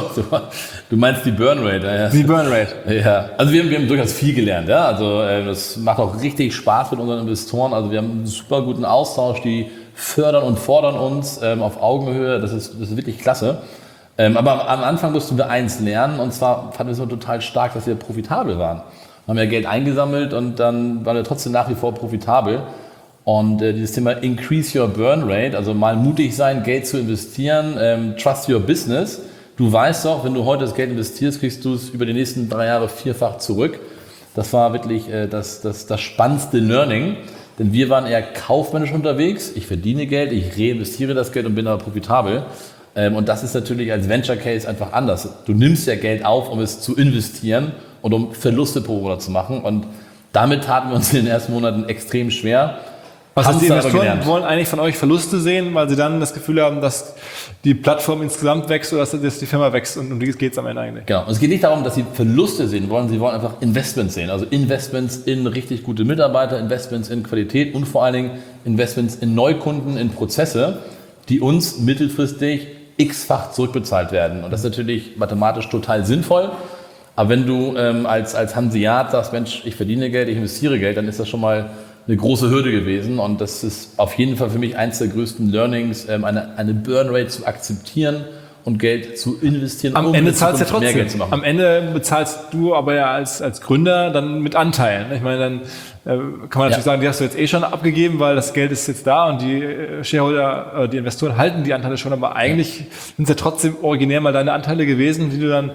du meinst die Burn Rate? Ja. Die Burn Rate. Ja, also wir haben durchaus viel gelernt, ja, also das macht auch richtig Spaß mit unseren Investoren, also wir haben einen super guten Austausch, die fördern und fordern uns auf Augenhöhe, das ist wirklich klasse. Aber am Anfang mussten wir eins lernen, und zwar fanden wir es so total stark, dass wir profitabel waren. Wir haben ja Geld eingesammelt und dann waren wir trotzdem nach wie vor profitabel. Und dieses Thema Increase Your Burn Rate, also mal mutig sein, Geld zu investieren, Trust Your Business. Du weißt doch, wenn du heute das Geld investierst, kriegst du es über die nächsten 3 Jahre 4-fach zurück. Das war wirklich das spannendste Learning, denn wir waren eher kaufmännisch unterwegs. Ich verdiene Geld, ich reinvestiere das Geld und bin aber profitabel. Und das ist natürlich als Venture Case einfach anders. Du nimmst ja Geld auf, um es zu investieren und um Verluste pro Monat zu machen. Und damit taten wir uns in den ersten Monaten extrem schwer. Was heißt, die Investoren wollen eigentlich von euch Verluste sehen, weil sie dann das Gefühl haben, dass die Plattform insgesamt wächst oder dass die Firma wächst, und um die geht es am Ende eigentlich. Genau. Und es geht nicht darum, dass sie Verluste sehen wollen, sie wollen einfach Investments sehen. Also Investments in richtig gute Mitarbeiter, Investments in Qualität und vor allen Dingen Investments in Neukunden, in Prozesse, die uns mittelfristig x-fach zurückbezahlt werden. Und das ist natürlich mathematisch total sinnvoll. Aber wenn du als Hanseat sagst, Mensch, ich verdiene Geld, ich investiere Geld, dann ist das schon mal eine große Hürde gewesen, und das ist auf jeden Fall für mich eins der größten Learnings, eine Burn Rate zu akzeptieren und Geld zu investieren, am Ende zahlst du ja mehr Geld zu machen. Am Ende bezahlst du aber ja als Gründer dann mit Anteilen. Ich meine, dann kann man natürlich sagen, die hast du jetzt schon abgegeben, weil das Geld ist jetzt da und die Shareholder, die Investoren halten die Anteile schon, aber eigentlich sind es ja trotzdem originär mal deine Anteile gewesen, die du dann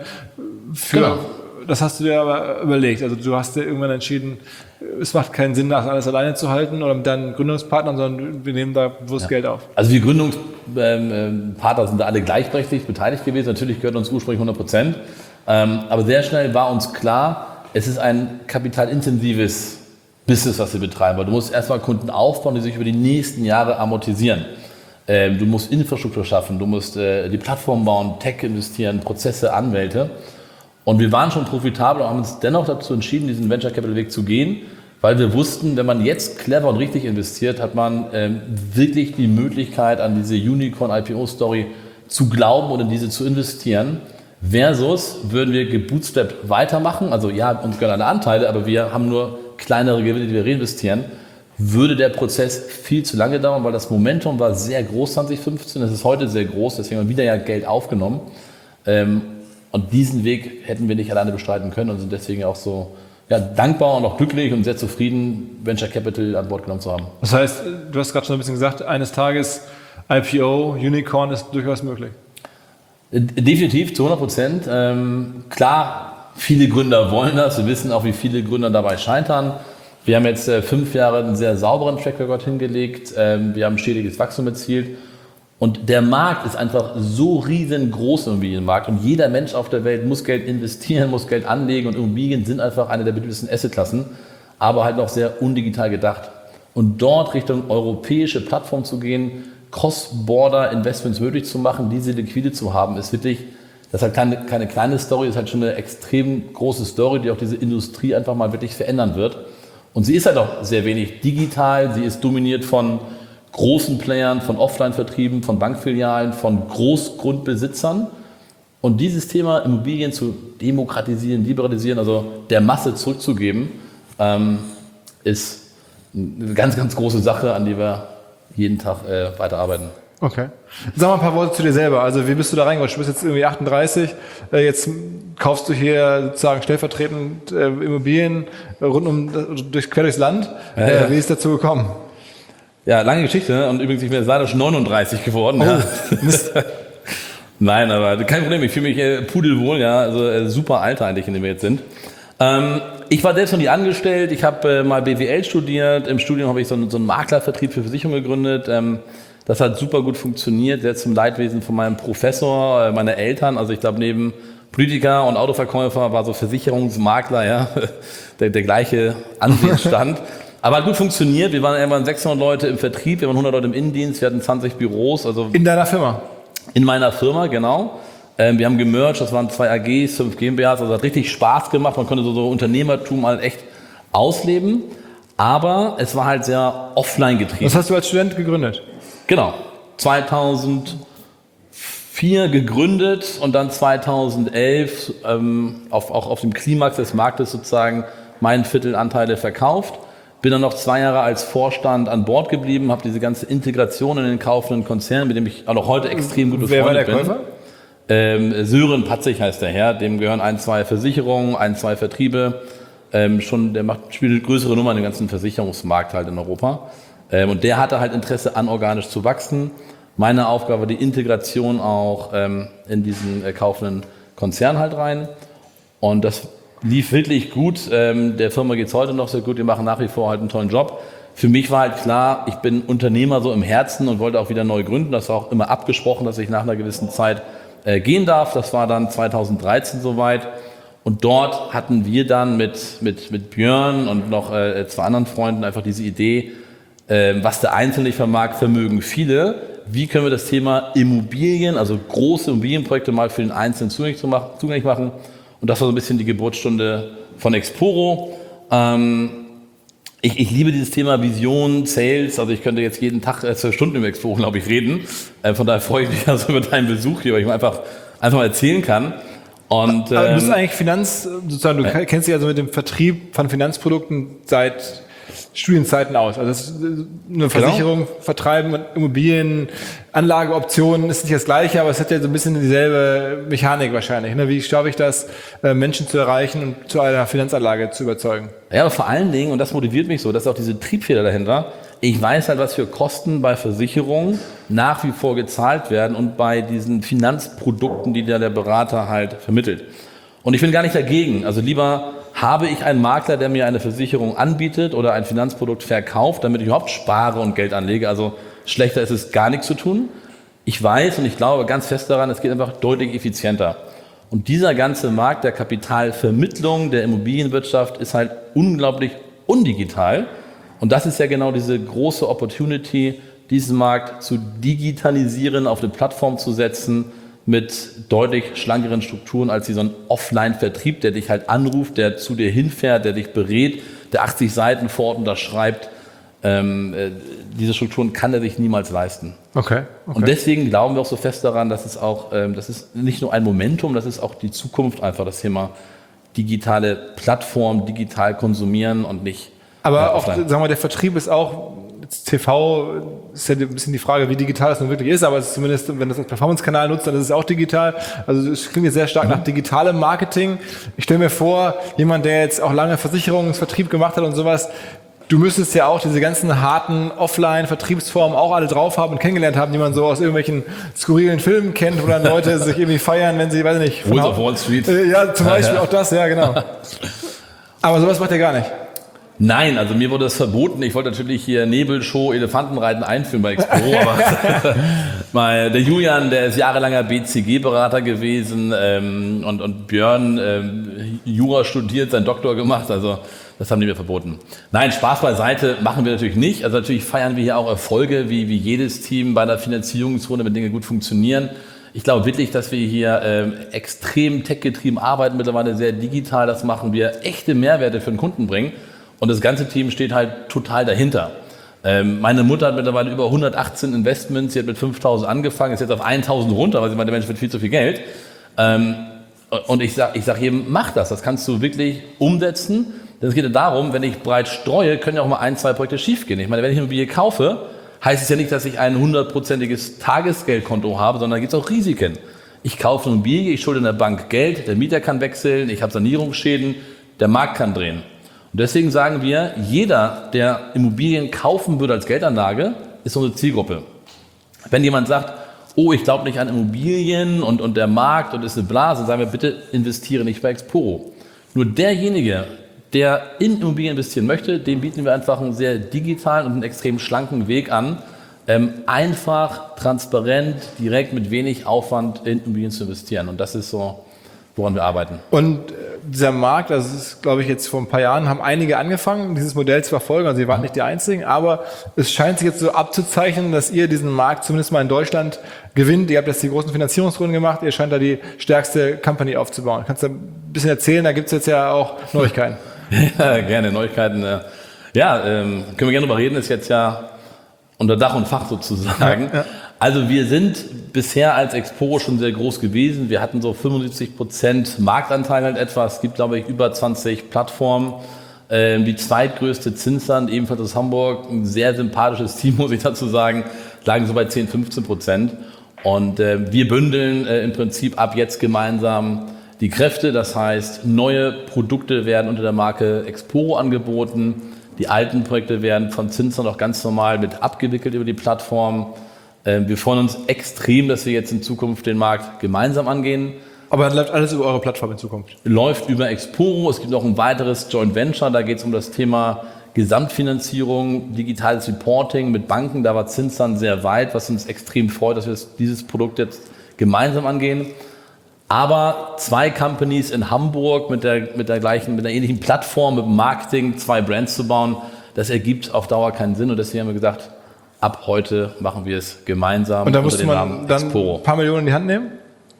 das hast du dir aber überlegt. Also du hast dir irgendwann entschieden, es macht keinen Sinn, das alles alleine zu halten oder mit deinen Gründungspartnern, sondern wir nehmen da bewusst Geld auf. Also die Gründungspartner sind da alle gleichberechtigt beteiligt gewesen. Natürlich gehört uns ursprünglich 100%. Aber sehr schnell war uns klar, es ist ein kapitalintensives Business, was wir betreiben. Weil du musst erstmal Kunden aufbauen, die sich über die nächsten Jahre amortisieren. Du musst Infrastruktur schaffen, du musst die Plattform bauen, Tech investieren, Prozesse, Anwälte. Und wir waren schon profitabel und haben uns dennoch dazu entschieden, diesen Venture Capital Weg zu gehen, weil wir wussten, wenn man jetzt clever und richtig investiert, hat man wirklich die Möglichkeit, an diese Unicorn-IPO-Story zu glauben und in diese zu investieren. Versus würden wir gebootstrapped weitermachen, also ja, uns gehören alle Anteile, aber wir haben nur kleinere Gewinne, die wir reinvestieren, würde der Prozess viel zu lange dauern, weil das Momentum war sehr groß 2015, es ist heute sehr groß, deswegen haben wir wieder ja Geld aufgenommen. Und diesen Weg hätten wir nicht alleine bestreiten können und sind deswegen auch so dankbar und auch glücklich und sehr zufrieden, Venture Capital an Bord genommen zu haben. Das heißt, du hast gerade schon ein bisschen gesagt, eines Tages IPO, Unicorn ist durchaus möglich. Definitiv, zu 100%. Klar, viele Gründer wollen das. Wir wissen auch, wie viele Gründer dabei scheitern. Wir haben jetzt 5 Jahre einen sehr sauberen Track Record hingelegt. Wir haben stetiges Wachstum erzielt. Und der Markt ist einfach so riesengroß, im Immobilienmarkt. Und jeder Mensch auf der Welt muss Geld investieren, muss Geld anlegen. Und Immobilien sind einfach eine der beliebtesten Assetklassen, aber halt noch sehr undigital gedacht. Und dort Richtung europäische Plattform zu gehen, Cross-Border-Investments möglich zu machen, diese liquide zu haben, ist wirklich, das ist halt keine kleine Story, das ist halt schon eine extrem große Story, die auch diese Industrie einfach mal wirklich verändern wird. Und sie ist halt auch sehr wenig digital, sie ist dominiert von großen Playern, von Offline-Vertrieben, von Bankfilialen, von Großgrundbesitzern. Und dieses Thema Immobilien zu demokratisieren, liberalisieren, also der Masse zurückzugeben, ist eine ganz, ganz große Sache, an die wir jeden Tag weiterarbeiten. Okay. Sag mal ein paar Worte zu dir selber. Also wie bist du da reingerutscht? Du bist jetzt irgendwie 38, jetzt kaufst du hier sozusagen stellvertretend Immobilien quer durchs Land. Ja. Wie ist es dazu gekommen? Ja, lange Geschichte und übrigens, ich bin jetzt leider schon 39 geworden. Ja. Nein, aber kein Problem, ich fühle mich pudelwohl, ja, also super Alter eigentlich, in dem wir jetzt sind. Ich war selbst noch nie angestellt, ich habe mal BWL studiert, im Studium habe ich so einen Maklervertrieb für Versicherungen gegründet. Das hat super gut funktioniert, sehr zum Leidwesen von meinem Professor, meiner Eltern. Also ich glaube, neben Politiker und Autoverkäufer war so Versicherungsmakler, ja, der gleiche Ansehensstand. Aber hat gut funktioniert. Wir waren 600 Leute im Vertrieb, wir waren 100 Leute im Innendienst, wir hatten 20 Büros. Also in deiner Firma? In meiner Firma, genau. Wir haben gemerged, das waren 2 AGs, 5 GmbHs, also hat richtig Spaß gemacht. Man konnte so Unternehmertum halt echt ausleben. Aber es war halt sehr offline getrieben. Was hast du als Student gegründet? Genau. 2004 gegründet und dann 2011 auch auf dem Klimax des Marktes sozusagen meinen Viertelanteile verkauft. Bin dann noch 2 Jahre als Vorstand an Bord geblieben, habe diese ganze Integration in den kaufenden Konzern, mit dem ich auch noch heute extrem gut befreundet bin. Wer war der Käufer? Sören Patzig heißt der Herr, dem gehören 1, 2 Versicherungen, 1, 2 Vertriebe. Der spielt eine größere Nummer in dem ganzen Versicherungsmarkt halt in Europa. Und der hatte halt Interesse an organisch zu wachsen. Meine Aufgabe war die Integration auch in diesen kaufenden Konzern halt rein. Und das lief wirklich gut. Der Firma geht es heute noch sehr gut. Wir machen nach wie vor halt einen tollen Job. Für mich war halt klar, ich bin Unternehmer so im Herzen und wollte auch wieder neu gründen. Das war auch immer abgesprochen, dass ich nach einer gewissen Zeit gehen darf. Das war dann 2013 soweit. Und dort hatten wir dann mit Björn und noch 2 anderen Freunden einfach diese Idee, was der Einzelne nicht vermag, vermögen viele. Wie können wir das Thema Immobilien, also große Immobilienprojekte mal für den Einzelnen zugänglich machen? Und das war so ein bisschen die Geburtsstunde von Exporo. Ich liebe dieses Thema Vision, Sales. Also ich könnte jetzt jeden Tag 12 Stunden über Exporo, glaube ich, reden. Von daher freue ich mich also über deinen Besuch hier, weil ich mir einfach mal erzählen kann. Und, aber du bist eigentlich du kennst dich also mit dem Vertrieb von Finanzprodukten seit Studienzeiten aus. Also das ist eine Versicherung, Vertreiben und Immobilien, Anlageoptionen ist nicht das Gleiche, aber es hat ja so ein bisschen dieselbe Mechanik wahrscheinlich. Ne? Wie schaffe ich das, Menschen zu erreichen und zu einer Finanzanlage zu überzeugen? Ja, aber vor allen Dingen, und das motiviert mich so, das ist auch diese Triebfeder dahinter, ich weiß halt, was für Kosten bei Versicherungen nach wie vor gezahlt werden und bei diesen Finanzprodukten, die der Berater halt vermittelt. Und ich bin gar nicht dagegen. Also lieber habe ich einen Makler, der mir eine Versicherung anbietet oder ein Finanzprodukt verkauft, damit ich überhaupt spare und Geld anlege. Also schlechter ist es gar nichts zu tun. Ich weiß und ich glaube ganz fest daran, es geht einfach deutlich effizienter. Und dieser ganze Markt der Kapitalvermittlung, der Immobilienwirtschaft ist halt unglaublich undigital. Und das ist ja genau diese große Opportunity, diesen Markt zu digitalisieren, auf eine Plattform zu setzen, mit deutlich schlankeren Strukturen als so ein Offline-Vertrieb, der dich halt anruft, der zu dir hinfährt, der dich berät, der 80 Seiten vor Ort unterschreibt. Diese Strukturen kann er sich niemals leisten. Okay. Und deswegen glauben wir auch so fest daran, dass es auch, das ist nicht nur ein Momentum, das ist auch die Zukunft einfach, das Thema digitale Plattform, digital konsumieren und nicht. Aber auch, sagen wir, der Vertrieb ist auch, TV ist ja ein bisschen die Frage, wie digital es nun wirklich ist, aber es ist zumindest, wenn das als Performance-Kanal nutzt, dann ist es auch digital. Also es klingt jetzt sehr stark nach digitalem Marketing. Ich stelle mir vor, jemand, der jetzt auch lange Versicherungsvertrieb gemacht hat und sowas, du müsstest ja auch diese ganzen harten Offline-Vertriebsformen auch alle drauf haben und kennengelernt haben, die man so aus irgendwelchen skurrilen Filmen kennt, wo dann Leute sich irgendwie feiern, wenn sie, weiß ich nicht. Wolf of Wall Street. Ja, zum Beispiel auch das, ja, genau. Aber sowas macht ihr gar nicht. Nein, also mir wurde es verboten. Ich wollte natürlich hier Nebelshow, Elefantenreiten einführen bei Exporo, aber der Julian, der ist jahrelanger BCG-Berater gewesen und Björn Jura studiert, seinen Doktor gemacht, also das haben die mir verboten. Nein, Spaß beiseite machen wir natürlich nicht. Also natürlich feiern wir hier auch Erfolge, wie jedes Team bei der Finanzierungsrunde, wenn Dinge gut funktionieren. Ich glaube wirklich, dass wir hier extrem tech-getrieben arbeiten, mittlerweile sehr digital. Das machen wir, echte Mehrwerte für den Kunden bringen. Und das ganze Team steht halt total dahinter. Meine Mutter hat mittlerweile über 118 Investments, sie hat mit 5.000 angefangen, ist jetzt auf 1.000 runter, weil sie meint, der Mensch wird viel zu viel Geld. Und ich sag jedem, mach das kannst du wirklich umsetzen. Denn es geht ja darum, wenn ich breit streue, können ja auch mal 1, 2 Projekte schiefgehen. Ich meine, wenn ich eine Immobilie kaufe, heißt es ja nicht, dass ich ein 100%iges Tagesgeldkonto habe, sondern da gibt es auch Risiken. Ich kaufe eine Immobilie, ich schulde in der Bank Geld, der Mieter kann wechseln, ich habe Sanierungsschäden, der Markt kann drehen. Und deswegen sagen wir, jeder, der Immobilien kaufen würde als Geldanlage, ist unsere Zielgruppe. Wenn jemand sagt, oh, ich glaube nicht an Immobilien und der Markt und ist eine Blase, sagen wir, bitte investiere nicht bei Exporo. Nur derjenige, der in Immobilien investieren möchte, dem bieten wir einfach einen sehr digitalen und einen extrem schlanken Weg an, einfach, transparent, direkt mit wenig Aufwand in Immobilien zu investieren. Und das ist so, woran wir arbeiten. Und dieser Markt, das ist, glaube ich, jetzt vor ein paar Jahren, haben einige angefangen, dieses Modell zu verfolgen. Also ihr wart nicht die Einzigen, aber es scheint sich jetzt so abzuzeichnen, dass ihr diesen Markt zumindest mal in Deutschland gewinnt. Ihr habt jetzt die großen Finanzierungsrunden gemacht, ihr scheint da die stärkste Company aufzubauen. Kannst du ein bisschen erzählen? Da gibt es jetzt ja auch Neuigkeiten. Ja, gerne, Neuigkeiten. Ja, können wir gerne drüber reden, ist jetzt ja unter Dach und Fach sozusagen. Ja. Also wir sind bisher als Exporo schon sehr groß gewesen. Wir hatten so 75% Marktanteil halt etwa. Es gibt, glaube ich, über 20 Plattformen. Die zweitgrößte Zinsland, ebenfalls aus Hamburg, ein sehr sympathisches Team, muss ich dazu sagen, lagen so bei 10-15%. Und wir bündeln im Prinzip ab jetzt gemeinsam die Kräfte. Das heißt, neue Produkte werden unter der Marke Exporo angeboten. Die alten Projekte werden von Zinsland auch ganz normal mit abgewickelt über die Plattform. Wir freuen uns extrem, dass wir jetzt in Zukunft den Markt gemeinsam angehen. Aber dann läuft alles über eure Plattform in Zukunft? Läuft über Exporo. Es gibt noch ein weiteres Joint Venture. Da geht es um das Thema Gesamtfinanzierung, digitales Reporting mit Banken. Da war Zinsland sehr weit, was uns extrem freut, dass wir dieses Produkt jetzt gemeinsam angehen. Aber 2 Companies in Hamburg mit einer ähnlichen Plattform, mit Marketing, 2 Brands zu bauen, das ergibt auf Dauer keinen Sinn. Und deswegen haben wir gesagt, ab heute machen wir es gemeinsam. Und da musste man dann Exporo ein paar Millionen in die Hand nehmen?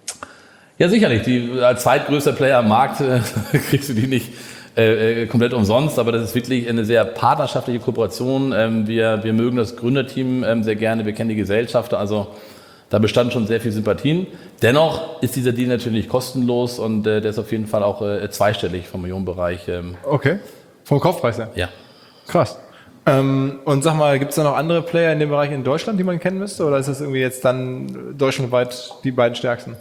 Ja, sicherlich. Als zweitgrößter Player am Markt kriegst du die nicht komplett umsonst, aber das ist wirklich eine sehr partnerschaftliche Kooperation. Wir mögen das Gründerteam sehr gerne, wir kennen die Gesellschafter, also da bestanden schon sehr viele Sympathien. Dennoch ist dieser Deal natürlich kostenlos und der ist auf jeden Fall auch zweistellig vom Millionenbereich. Okay, vom Kaufpreis her? Ja. Krass. Und sag mal, gibt es da noch andere Player in dem Bereich in Deutschland, die man kennen müsste? Oder ist das irgendwie jetzt dann deutschlandweit die beiden stärksten?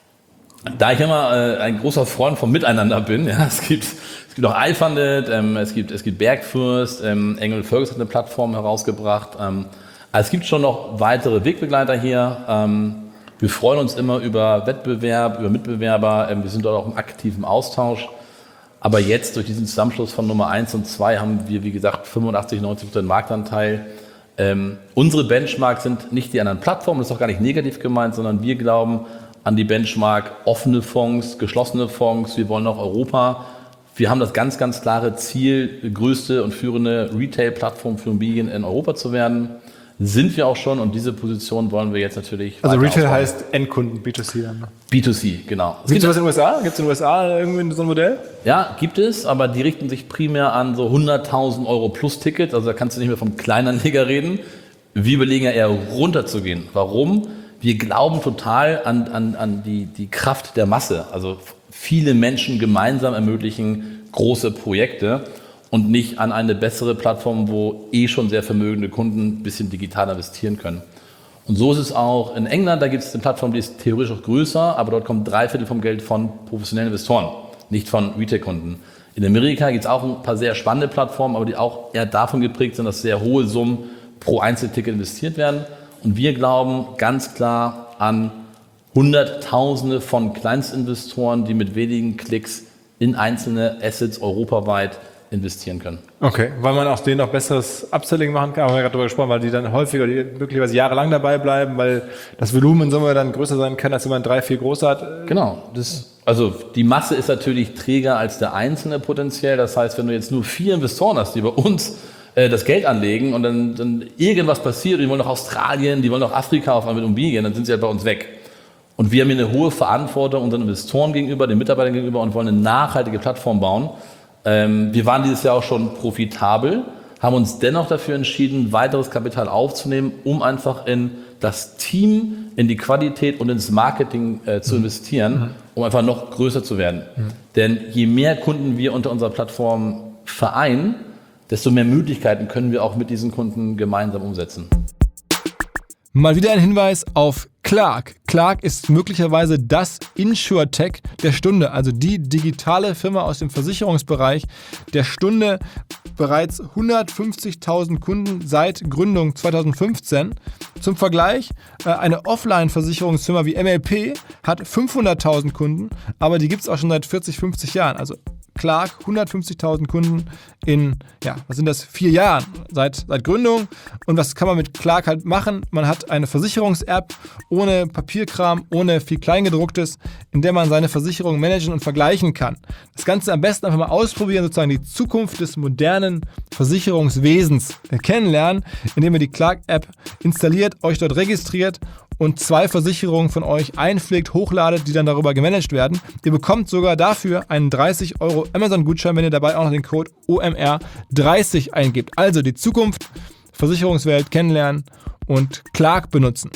Da ich immer ein großer Freund vom Miteinander bin, ja, es gibt auch iFunded, es gibt Bergfürst, Engel Fergus hat eine Plattform herausgebracht. Also es gibt schon noch weitere Wegbegleiter hier. Wir freuen uns immer über Wettbewerb, über Mitbewerber. Wir sind dort auch im aktiven Austausch. Aber jetzt durch diesen Zusammenschluss von Nummer 1 und 2 haben wir, wie gesagt, 85-90% Marktanteil. Unsere Benchmark sind nicht die anderen Plattformen, das ist auch gar nicht negativ gemeint, sondern wir glauben an die Benchmark offene Fonds, geschlossene Fonds. Wir wollen auch Europa. Wir haben das ganz, ganz klare Ziel, größte und führende Retail-Plattform für Immobilien in Europa zu werden. Sind wir auch schon und diese Position wollen wir jetzt natürlich Also Retail ausbauen. Heißt Endkunden, B2C dann? Ne? B2C, genau. Gibt es was in den USA? Gibt es in den USA irgendwie so ein Modell? Ja, gibt es, aber die richten sich primär an so 100.000 Euro plus Ticket. Also da kannst du nicht mehr vom Kleinanleger reden. Wir überlegen ja eher runterzugehen. Warum? Wir glauben total an die Kraft der Masse. Also viele Menschen gemeinsam ermöglichen große Projekte. Und nicht an eine bessere Plattform, wo schon sehr vermögende Kunden ein bisschen digital investieren können. Und so ist es auch in England, da gibt es eine Plattform, die ist theoretisch auch größer, aber dort kommt 3/4 vom Geld von professionellen Investoren, nicht von Retail-Kunden. In Amerika gibt es auch ein paar sehr spannende Plattformen, aber die auch eher davon geprägt sind, dass sehr hohe Summen pro Einzelticket investiert werden. Und wir glauben ganz klar an Hunderttausende von Kleinstinvestoren, die mit wenigen Klicks in einzelne Assets europaweit investieren können. Okay, weil man aus denen auch besseres Upselling machen kann, haben wir gerade darüber gesprochen, weil die dann häufiger, die möglicherweise jahrelang dabei bleiben, weil das Volumen in Summe dann größer sein kann, als wenn man 3, 4 große hat. Genau, also die Masse ist natürlich träger als der Einzelne potenziell. Das heißt, wenn du jetzt nur 4 Investoren hast, die bei uns das Geld anlegen und dann irgendwas passiert, die wollen nach Australien, die wollen nach Afrika auf einmal mit Immobilien, dann sind sie halt bei uns weg. Und wir haben hier eine hohe Verantwortung unseren Investoren gegenüber, den Mitarbeitern gegenüber und wollen eine nachhaltige Plattform bauen. Wir waren dieses Jahr auch schon profitabel, haben uns dennoch dafür entschieden, weiteres Kapital aufzunehmen, um einfach in das Team, in die Qualität und ins Marketing zu investieren, um einfach noch größer zu werden. Denn je mehr Kunden wir unter unserer Plattform vereinen, desto mehr Möglichkeiten können wir auch mit diesen Kunden gemeinsam umsetzen. Mal wieder ein Hinweis auf Clark. Clark ist möglicherweise das InsurTech der Stunde, also die digitale Firma aus dem Versicherungsbereich der Stunde. Bereits 150.000 Kunden seit Gründung 2015. Zum Vergleich, eine Offline-Versicherungsfirma wie MLP hat 500.000 Kunden, aber die gibt es auch schon seit 40, 50 Jahren. Also Clark, 150.000 Kunden in, 4 Jahren seit Gründung. Und was kann man mit Clark halt machen? Man hat eine Versicherungs-App ohne Papierkram, ohne viel Kleingedrucktes, in der man seine Versicherung managen und vergleichen kann. Das Ganze am besten einfach mal ausprobieren, sozusagen die Zukunft des modernen Versicherungswesens kennenlernen, indem ihr die Clark-App installiert, euch dort registriert und 2 Versicherungen von euch einpflegt, hochladet, die dann darüber gemanagt werden. Ihr bekommt sogar dafür einen 30 € Amazon-Gutschein, wenn ihr dabei auch noch den Code OMR30 eingebt. Also die Zukunft, Versicherungswelt kennenlernen und Clark benutzen.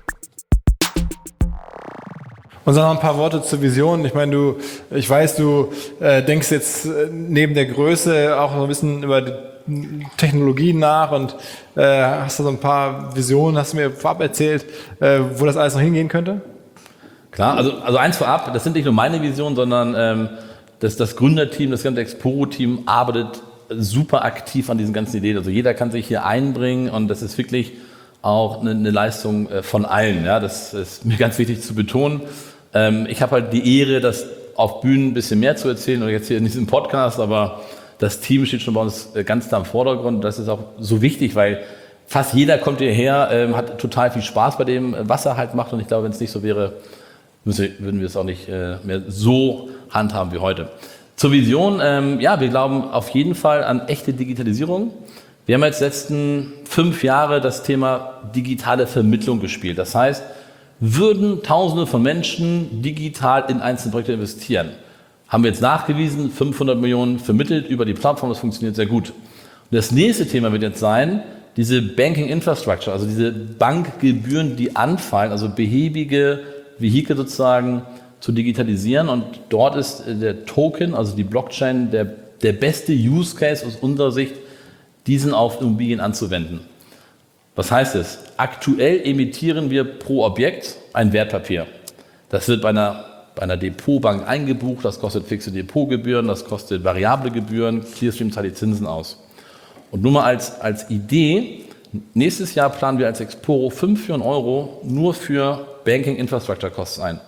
Und dann noch ein paar Worte zur Vision. Ich meine, ich weiß, du denkst jetzt neben der Größe auch so ein bisschen über die Technologien nach und hast da so ein paar Visionen, hast du mir vorab erzählt, wo das alles noch hingehen könnte? Klar, also eins vorab, das sind nicht nur meine Visionen, sondern das Gründerteam, das ganze Exporo-Team arbeitet super aktiv an diesen ganzen Ideen. Also jeder kann sich hier einbringen und das ist wirklich auch eine Leistung von allen. Ja? Das ist mir ganz wichtig zu betonen. Ich habe halt die Ehre, das auf Bühnen ein bisschen mehr zu erzählen oder jetzt hier in diesem Podcast, aber das Team steht schon bei uns ganz da im Vordergrund. Das ist auch so wichtig, weil fast jeder kommt hierher, hat total viel Spaß bei dem, was er halt macht. Und ich glaube, wenn es nicht so wäre, würden wir es auch nicht mehr so handhaben wie heute. Zur Vision, wir glauben auf jeden Fall an echte Digitalisierung. Wir haben jetzt letzten 5 Jahre das Thema digitale Vermittlung gespielt. Das heißt, würden Tausende von Menschen digital in einzelne Projekte investieren. Haben wir jetzt nachgewiesen, 500 Millionen vermittelt über die Plattform, das funktioniert sehr gut. Und das nächste Thema wird jetzt sein, diese Banking Infrastructure, also diese Bankgebühren, die anfallen, also behäbige Vehikel sozusagen zu digitalisieren. Und dort ist der Token, also die Blockchain, der beste Use Case aus unserer Sicht, diesen auf Immobilien anzuwenden. Was heißt es? Aktuell emittieren wir pro Objekt ein Wertpapier. Das wird bei einer Depotbank eingebucht, das kostet fixe Depotgebühren, das kostet variable Gebühren, Clearstream zahlt die Zinsen aus. Und nur mal als Idee, nächstes Jahr planen wir als Exporo 5 Millionen Euro nur für Banking Infrastructure Costs ein.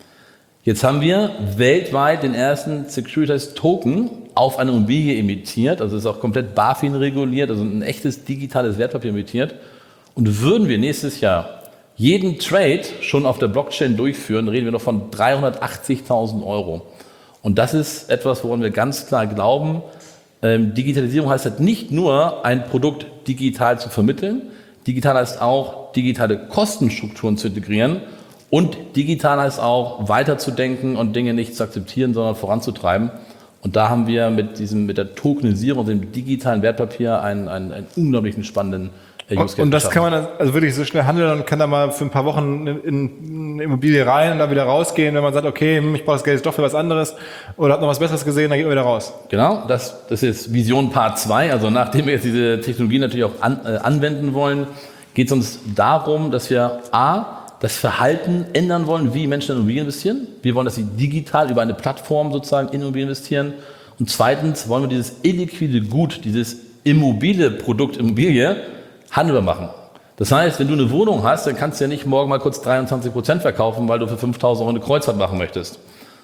Jetzt haben wir weltweit den ersten Securitized Token auf eine Immobilie emittiert, also ist auch komplett BaFin reguliert, also ein echtes digitales Wertpapier emittiert. Und würden wir nächstes Jahr jeden Trade schon auf der Blockchain durchführen, reden wir noch von 380.000 Euro. Und das ist etwas, woran wir ganz klar glauben. Digitalisierung heißt halt nicht nur, ein Produkt digital zu vermitteln. Digital heißt auch, digitale Kostenstrukturen zu integrieren. Und digital heißt auch, weiterzudenken und Dinge nicht zu akzeptieren, sondern voranzutreiben. Und da haben wir mit der Tokenisierung, dem digitalen Wertpapier einen unglaublichen spannenden Und das kann man also wirklich so schnell handeln und kann da mal für ein paar Wochen in eine Immobilie rein und dann wieder rausgehen, wenn man sagt, okay, ich brauche das Geld jetzt doch für was anderes oder habe noch was Besseres gesehen, dann geht man wieder raus. Genau, das ist jetzt Vision Part 2. Also nachdem wir jetzt diese Technologie natürlich auch anwenden wollen, geht es uns darum, dass wir das Verhalten ändern wollen, wie Menschen in Immobilien investieren. Wir wollen, dass sie digital über eine Plattform sozusagen in Immobilien investieren. Und zweitens wollen wir dieses illiquide Gut, dieses immobile Produkt Immobilie handelbar machen. Das heißt, wenn du eine Wohnung hast, dann kannst du ja nicht morgen mal kurz 23% verkaufen, weil du für 5.000 Euro eine Kreuzfahrt machen möchtest.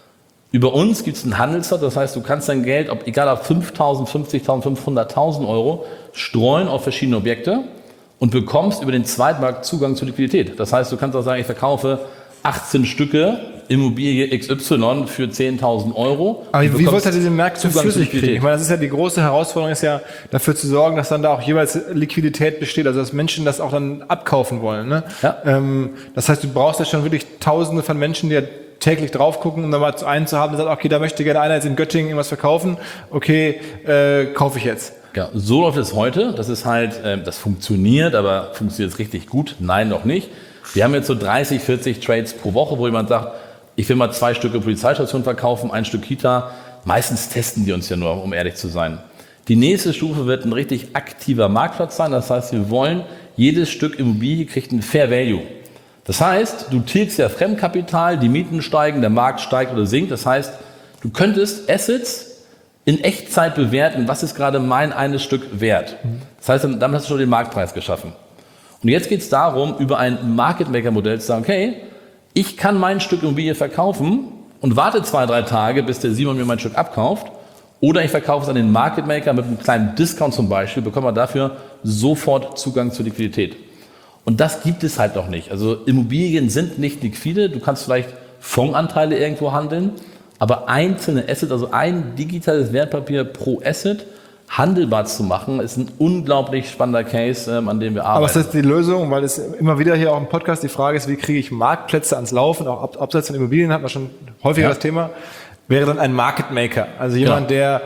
Über uns gibt es einen Handelsplatz, das heißt, du kannst dein Geld, egal ob 5.000, 50.000, 500.000 Euro, streuen auf verschiedene Objekte und bekommst über den Zweitmarkt Zugang zur Liquidität. Das heißt, du kannst auch sagen, ich verkaufe 18 Stücke Immobilie XY für 10.000 Euro. Aber wie wollt ihr diese Märkte flüssig kriegen? Ich meine, das ist ja die große Herausforderung, ist ja dafür zu sorgen, dass dann da auch jeweils Liquidität besteht, also dass Menschen das auch dann abkaufen wollen. Ne? Ja. Das heißt, du brauchst ja schon wirklich Tausende von Menschen, die ja täglich drauf gucken, um dann mal einen zu haben, der sagt, okay, da möchte gerne einer jetzt in Göttingen irgendwas verkaufen, okay, kaufe ich jetzt. Ja, so läuft es heute. Das ist halt, das funktioniert, aber funktioniert es richtig gut? Nein, noch nicht. Wir haben jetzt so 30, 40 Trades pro Woche, wo jemand sagt, ich will mal 2 Stücke Polizeistation verkaufen, 1 Stück Kita. Meistens testen die uns ja nur, um ehrlich zu sein. Die nächste Stufe wird ein richtig aktiver Marktplatz sein. Das heißt, wir wollen, jedes Stück Immobilie kriegt ein Fair Value. Das heißt, du tilgst ja Fremdkapital, die Mieten steigen, der Markt steigt oder sinkt. Das heißt, du könntest Assets in Echtzeit bewerten, was ist gerade mein eines Stück wert. Das heißt, damit hast du schon den Marktpreis geschaffen. Und jetzt geht es darum, über ein Market-Maker-Modell zu sagen, okay, ich kann mein Stück Immobilie verkaufen und warte 2-3 Tage, bis der Simon mir mein Stück abkauft. Oder ich verkaufe es an den Market-Maker mit einem kleinen Discount zum Beispiel, bekomme dafür sofort Zugang zur Liquidität. Und das gibt es halt noch nicht. Also Immobilien sind nicht liquide. Du kannst vielleicht Fondsanteile irgendwo handeln, aber einzelne Assets, also ein digitales Wertpapier pro Asset, handelbar zu machen, ist ein unglaublich spannender Case, an dem wir arbeiten. Aber was ist die Lösung? Weil es immer wieder hier auch im Podcast die Frage ist, wie kriege ich Marktplätze ans Laufen? Auch abseits von Immobilien hat man schon häufiger das Thema. Wäre dann ein Market Maker, also jemand, der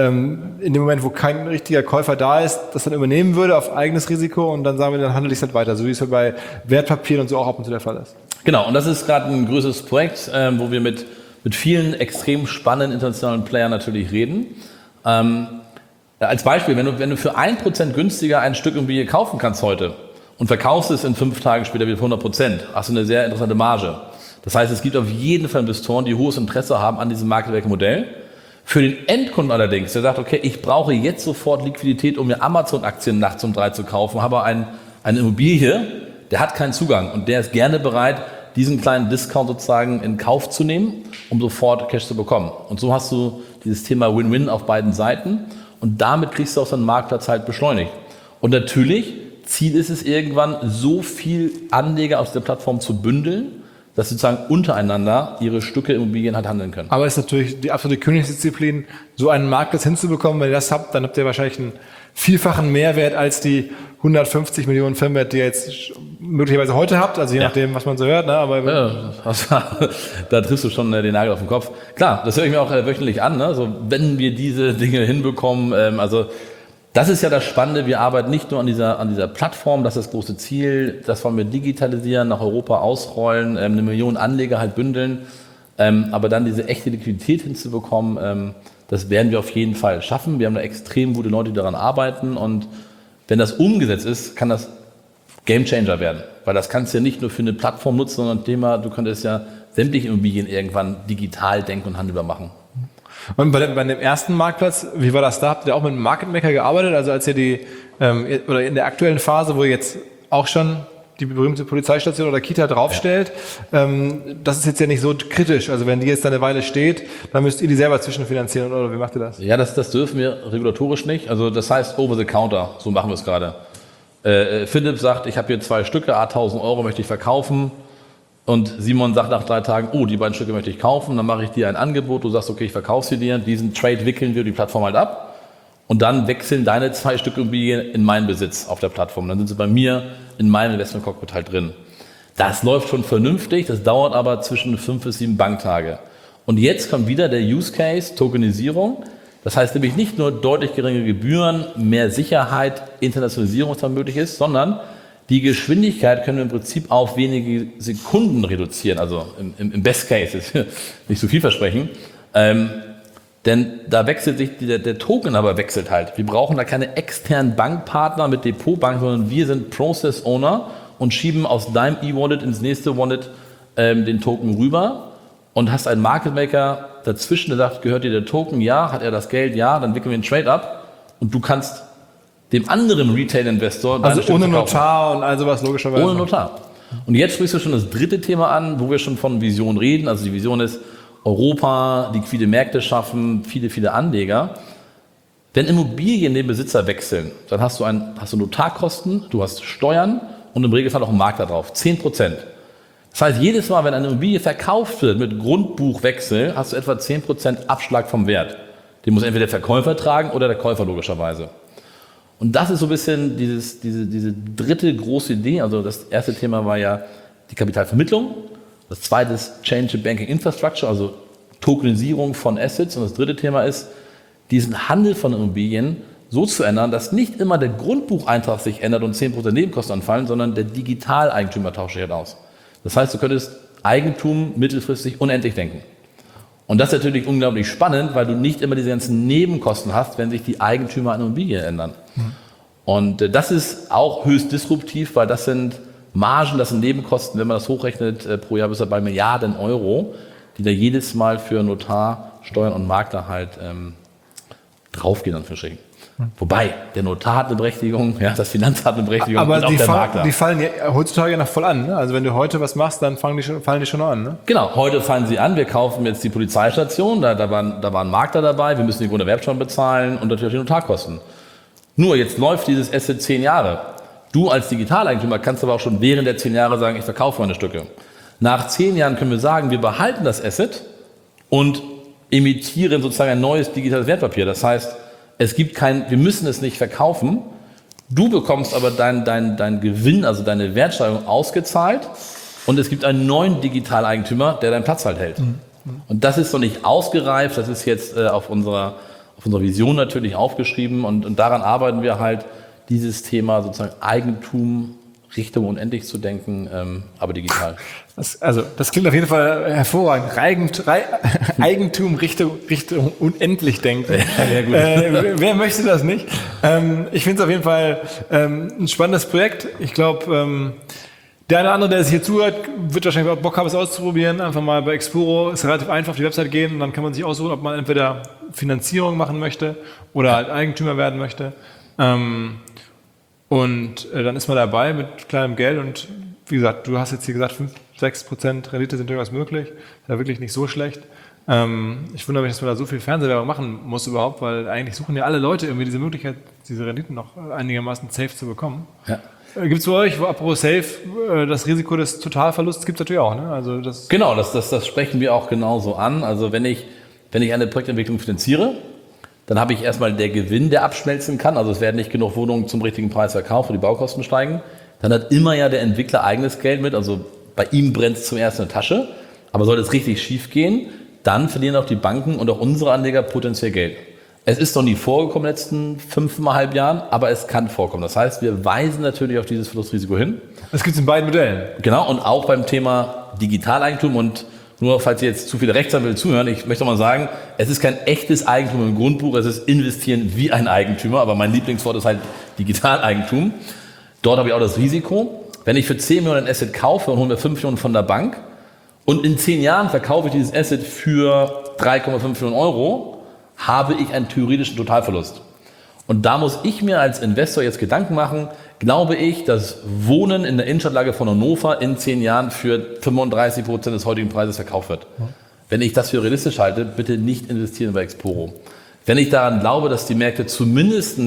in dem Moment, wo kein richtiger Käufer da ist, das dann übernehmen würde auf eigenes Risiko und dann sagen wir, dann handle ich es halt weiter, so wie es ja bei Wertpapieren und so auch ab und zu der Fall ist. Genau, und das ist gerade ein größeres Projekt, wo wir mit vielen extrem spannenden internationalen Playern natürlich reden. Als Beispiel, wenn du für 1% günstiger ein Stück Immobilie kaufen kannst heute und verkaufst es in 5 Tagen später wieder für 100%, hast du eine sehr interessante Marge. Das heißt, es gibt auf jeden Fall Investoren, die hohes Interesse haben an diesem Market-Maker-Modell. Für den Endkunden allerdings, der sagt, okay, ich brauche jetzt sofort Liquidität, um mir Amazon-Aktien nachts um 3 zu kaufen, habe eine Immobilie, der hat keinen Zugang und der ist gerne bereit, diesen kleinen Discount sozusagen in Kauf zu nehmen, um sofort Cash zu bekommen. Und so hast du dieses Thema Win-Win auf beiden Seiten und damit kriegst du auch so einen Marktplatz halt beschleunigt. Und natürlich, Ziel ist es irgendwann, so viel Anleger aus der Plattform zu bündeln, dass sie sozusagen untereinander ihre Stücke Immobilien halt handeln können. Aber es ist natürlich die absolute Königsdisziplin, so einen Marktplatz hinzubekommen. Wenn ihr das habt, dann habt ihr wahrscheinlich einen vielfachen Mehrwert als die 150 Millionen Firmenwert, die ihr jetzt möglicherweise heute habt, also je nachdem, was man so hört. Ne? Aber da triffst du schon den Nagel auf den Kopf. Klar, das höre ich mir auch wöchentlich an. Ne? Also, wenn wir diese Dinge hinbekommen, das ist ja das Spannende, wir arbeiten nicht nur an dieser Plattform, das ist das große Ziel, das wollen wir digitalisieren, nach Europa ausrollen, 1 Million Anleger halt bündeln, aber dann diese echte Liquidität hinzubekommen, das werden wir auf jeden Fall schaffen. Wir haben da extrem gute Leute, die daran arbeiten und wenn das umgesetzt ist, kann das Gamechanger werden, weil das kannst du ja nicht nur für eine Plattform nutzen, sondern Thema, du könntest ja sämtliche Immobilien irgendwann digital denken und handelbar machen. Und bei dem ersten Marktplatz, wie war das da? Habt ihr auch mit einem Market Maker gearbeitet? Also als ihr oder in der aktuellen Phase, wo ihr jetzt auch schon die berühmte Polizeistation oder Kita draufstellt, das ist jetzt ja nicht so kritisch. Also wenn die jetzt da eine Weile steht, dann müsst ihr die selber zwischenfinanzieren oder wie macht ihr das? Ja, das dürfen wir regulatorisch nicht. Also das heißt over the counter, so machen wir es gerade. Philipp sagt, ich habe hier 2 Stücke, 1.000 Euro möchte ich verkaufen. Und Simon sagt nach 3 Tagen, oh, die 2 Stücke möchte ich kaufen, dann mache ich dir ein Angebot, du sagst, okay, ich verkaufe sie dir, diesen Trade wickeln wir die Plattform halt ab und dann wechseln deine 2 Stück Immobilien in meinen Besitz auf der Plattform. Dann sind sie bei mir in meinem Investment-Cockpit halt drin. Das läuft schon vernünftig, das dauert aber zwischen 5 bis 7 Banktage. Und jetzt kommt wieder der Use Case, Tokenisierung. Das heißt nämlich nicht nur deutlich geringere Gebühren, mehr Sicherheit, Internationalisierung, was dann möglich ist, sondern die Geschwindigkeit können wir im Prinzip auf wenige Sekunden reduzieren, also im Best Case, ist nicht so viel versprechen, denn da wechselt sich, der Token aber wechselt halt. Wir brauchen da keine externen Bankpartner mit Depotbank, sondern wir sind Process Owner und schieben aus deinem E-Wallet ins nächste Wallet den Token rüber und hast einen Market Maker dazwischen, der sagt, gehört dir der Token? Ja. Hat er das Geld? Ja. Dann wickeln wir einen Trade ab und du kannst dem anderen Retail-Investor also ohne Notar und all sowas logischerweise. Ohne Notar. Und jetzt sprichst du schon das dritte Thema an, wo wir schon von Vision reden. Also die Vision ist, Europa, liquide Märkte schaffen, viele, viele Anleger. Wenn Immobilien den Besitzer wechseln, dann hast du Notarkosten, du hast Steuern und im Regelfall auch einen Makler drauf, 10%. Das heißt, jedes Mal, wenn eine Immobilie verkauft wird mit Grundbuchwechsel, hast du etwa 10% Abschlag vom Wert. Den muss entweder der Verkäufer tragen oder der Käufer logischerweise. Und das ist so ein bisschen diese dritte große Idee. Also das erste Thema war ja die Kapitalvermittlung. Das zweite ist Change in Banking Infrastructure, also Tokenisierung von Assets. Und das dritte Thema ist, diesen Handel von Immobilien so zu ändern, dass nicht immer der Grundbucheintrag sich ändert und 10% Nebenkosten anfallen, sondern der Digitaleigentümer tauscht sich halt aus. Das heißt, du könntest Eigentum mittelfristig unendlich denken. Und das ist natürlich unglaublich spannend, weil du nicht immer diese ganzen Nebenkosten hast, wenn sich die Eigentümer an Immobilien ändern. Und das ist auch höchst disruptiv, weil das sind Margen, das sind Nebenkosten, wenn man das hochrechnet, pro Jahr bis bei Milliarden Euro, die da jedes Mal für Notar, Steuern und Makler halt draufgehen, an Verschicken. Wobei, der Notar hat eine Berechtigung, ja, das Finanzamt hat eine Berechtigung, aber und auch der Makler. Die fallen ja heutzutage ja noch voll an. Ne? Also wenn du heute was machst, dann fallen die schon noch an. Ne? Genau, heute fallen sie an. Wir kaufen jetzt die Polizeistation, da war ein Makler dabei, wir müssen die Grunderwerbsteuer bezahlen und natürlich die Notarkosten. Nur, jetzt läuft dieses Asset 10 Jahre. Du als Digitaleigentümer kannst aber auch schon während der 10 Jahre sagen, ich verkaufe meine Stücke. Nach 10 Jahren können wir sagen, wir behalten das Asset und emittieren sozusagen ein neues digitales Wertpapier. Das heißt, wir müssen es nicht verkaufen. Du bekommst aber dein Gewinn, also deine Wertsteigerung ausgezahlt und es gibt einen neuen Digitaleigentümer, der deinen Platz halt hält. Und das ist noch nicht ausgereift, das ist jetzt auf unserer Vision natürlich aufgeschrieben und daran arbeiten wir halt, dieses Thema sozusagen Eigentum Richtung unendlich zu denken, aber digital. Das klingt auf jeden Fall hervorragend. Eigentum Richtung unendlich denken. Ja, gut. Wer möchte das nicht? Ich finde es auf jeden Fall ein spannendes Projekt. Ich glaube, der eine oder andere, der sich hier zuhört, wird wahrscheinlich auch Bock haben, es auszuprobieren. Einfach mal bei Exporo, ist relativ einfach, auf die Website gehen und dann kann man sich aussuchen, ob man entweder Finanzierung machen möchte oder halt Eigentümer werden möchte. Und dann ist man dabei mit kleinem Geld und wie gesagt, du hast jetzt hier gesagt, 5-6% Rendite sind durchaus möglich. Ja, wirklich nicht so schlecht. Ich wundere mich, dass man da so viel Fernsehwerbung machen muss überhaupt, weil eigentlich suchen ja alle Leute irgendwie diese Möglichkeit, diese Renditen noch einigermaßen safe zu bekommen. Ja. Gibt es bei euch, apropos safe, das Risiko des Totalverlusts gibt es natürlich auch, ne? Also das genau, das sprechen wir auch genauso an. Also wenn ich eine Projektentwicklung finanziere, dann habe ich erstmal der Gewinn, der abschmelzen kann. Also es werden nicht genug Wohnungen zum richtigen Preis verkauft und die Baukosten steigen. Dann hat immer ja der Entwickler eigenes Geld mit. Also bei ihm brennt es zum ersten in der Tasche. Aber sollte es richtig schief gehen, dann verlieren auch die Banken und auch unsere Anleger potenziell Geld. Es ist noch nie vorgekommen in den letzten 5,5 Jahren, aber es kann vorkommen. Das heißt, wir weisen natürlich auf dieses Verlustrisiko hin. Das gibt es in beiden Modellen. Genau, und auch beim Thema Digitaleigentum. Und nur falls ihr jetzt zu viele Rechtsanwälte zuhören, ich möchte mal sagen, es ist kein echtes Eigentum im Grundbuch, es ist investieren wie ein Eigentümer, aber mein Lieblingswort ist halt Digitaleigentum. Dort habe ich auch das Risiko, wenn ich für 10 Millionen ein Asset kaufe und hole mir 5 Millionen von der Bank und in 10 Jahren verkaufe ich dieses Asset für 3,5 Millionen Euro, habe ich einen theoretischen Totalverlust. Und da muss ich mir als Investor jetzt Gedanken machen, glaube ich, dass Wohnen in der Innenstadtlage von Hannover in 10 Jahren für 35% des heutigen Preises verkauft wird. Ja. Wenn ich das für realistisch halte, bitte nicht investieren bei Exporo. Wenn ich daran glaube, dass die Märkte zumindest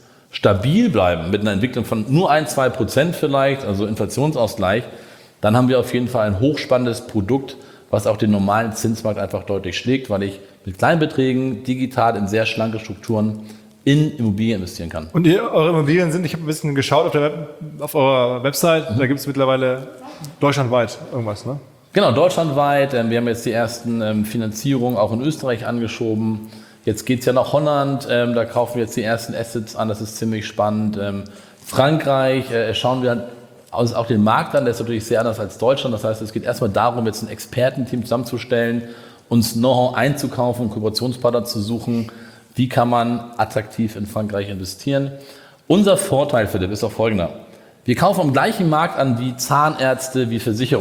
stabil bleiben, mit einer Entwicklung von nur 1-2% vielleicht, also Inflationsausgleich, dann haben wir auf jeden Fall ein hochspannendes Produkt, was auch den normalen Zinsmarkt einfach deutlich schlägt, weil ich mit kleinen Beträgen digital in sehr schlanke Strukturen in Immobilien investieren kann. Und eure Immobilien sind, ich habe ein bisschen geschaut auf eurer Website, da gibt es mittlerweile deutschlandweit irgendwas, ne? Genau, deutschlandweit. Wir haben jetzt die ersten Finanzierungen auch in Österreich angeschoben. Jetzt geht es ja nach Holland, da kaufen wir jetzt die ersten Assets an, das ist ziemlich spannend. Frankreich schauen wir uns auch den Markt an, der ist natürlich sehr anders als Deutschland. Das heißt, es geht erstmal darum, jetzt ein Expertenteam zusammenzustellen, uns Know-how einzukaufen, Kooperationspartner zu suchen. Wie kann man attraktiv in Frankreich investieren? Unser Vorteil, Philipp, ist auch folgender. Wir kaufen am gleichen Markt an wie Zahnärzte, wie Versicherungen.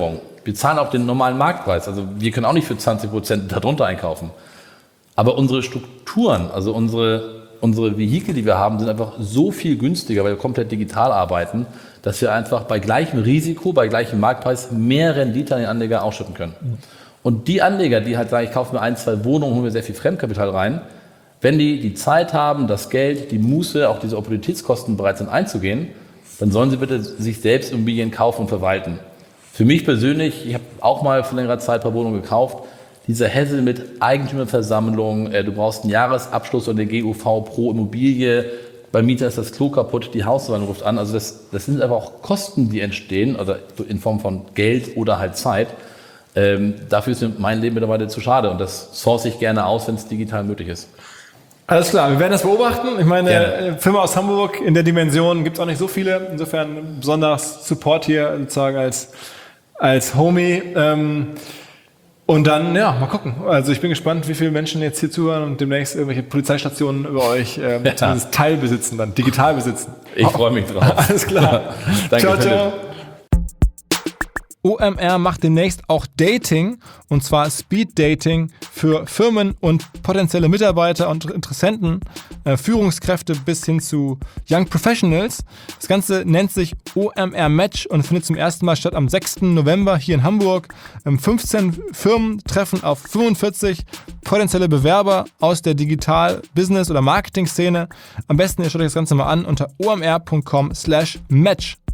Wir zahlen auch den normalen Marktpreis. Also wir können auch nicht für 20% darunter einkaufen. Aber unsere Strukturen, also unsere Vehikel, die wir haben, sind einfach so viel günstiger, weil wir komplett digital arbeiten, dass wir einfach bei gleichem Risiko, bei gleichem Marktpreis mehr Rendite an den Anleger ausschütten können. Und die Anleger, die halt sagen, ich kaufe mir 1, 2 Wohnungen, holen mir sehr viel Fremdkapital rein, wenn die Zeit haben, das Geld, die Muße, auch diese Opportunitätskosten bereit sind einzugehen, dann sollen sie bitte sich selbst Immobilien kaufen und verwalten. Für mich persönlich, ich habe auch mal vor längerer Zeit ein paar Wohnungen gekauft, dieser Hassel mit Eigentümerversammlung, du brauchst einen Jahresabschluss und der GUV pro Immobilie, beim Mieter ist das Klo kaputt, die Hausverwaltung ruft an. Also das sind aber auch Kosten, die entstehen, also in Form von Geld oder halt Zeit. Dafür ist mir mein Leben mittlerweile zu schade und das source ich gerne aus, wenn es digital möglich ist. Alles klar, wir werden das beobachten. Ich meine, Gerne. Firma aus Hamburg in der Dimension gibt es auch nicht so viele. Insofern besonders Support hier sozusagen als Homie. Und dann, mal gucken. Also ich bin gespannt, wie viele Menschen jetzt hier zuhören und demnächst irgendwelche Polizeistationen über euch zumindest teilbesitzen, dann digital besitzen. Ich freue mich drauf. Alles klar. Danke, ciao, Philipp. ciao. OMR macht demnächst auch Dating, und zwar Speed-Dating für Firmen und potenzielle Mitarbeiter und Interessenten, Führungskräfte bis hin zu Young Professionals. Das Ganze nennt sich OMR Match und findet zum ersten Mal statt am 6. November hier in Hamburg. 15 Firmen treffen auf 45 potenzielle Bewerber aus der Digital-, Business- oder Marketing-Szene. Am besten ihr schaut euch das Ganze mal an unter omr.com/match.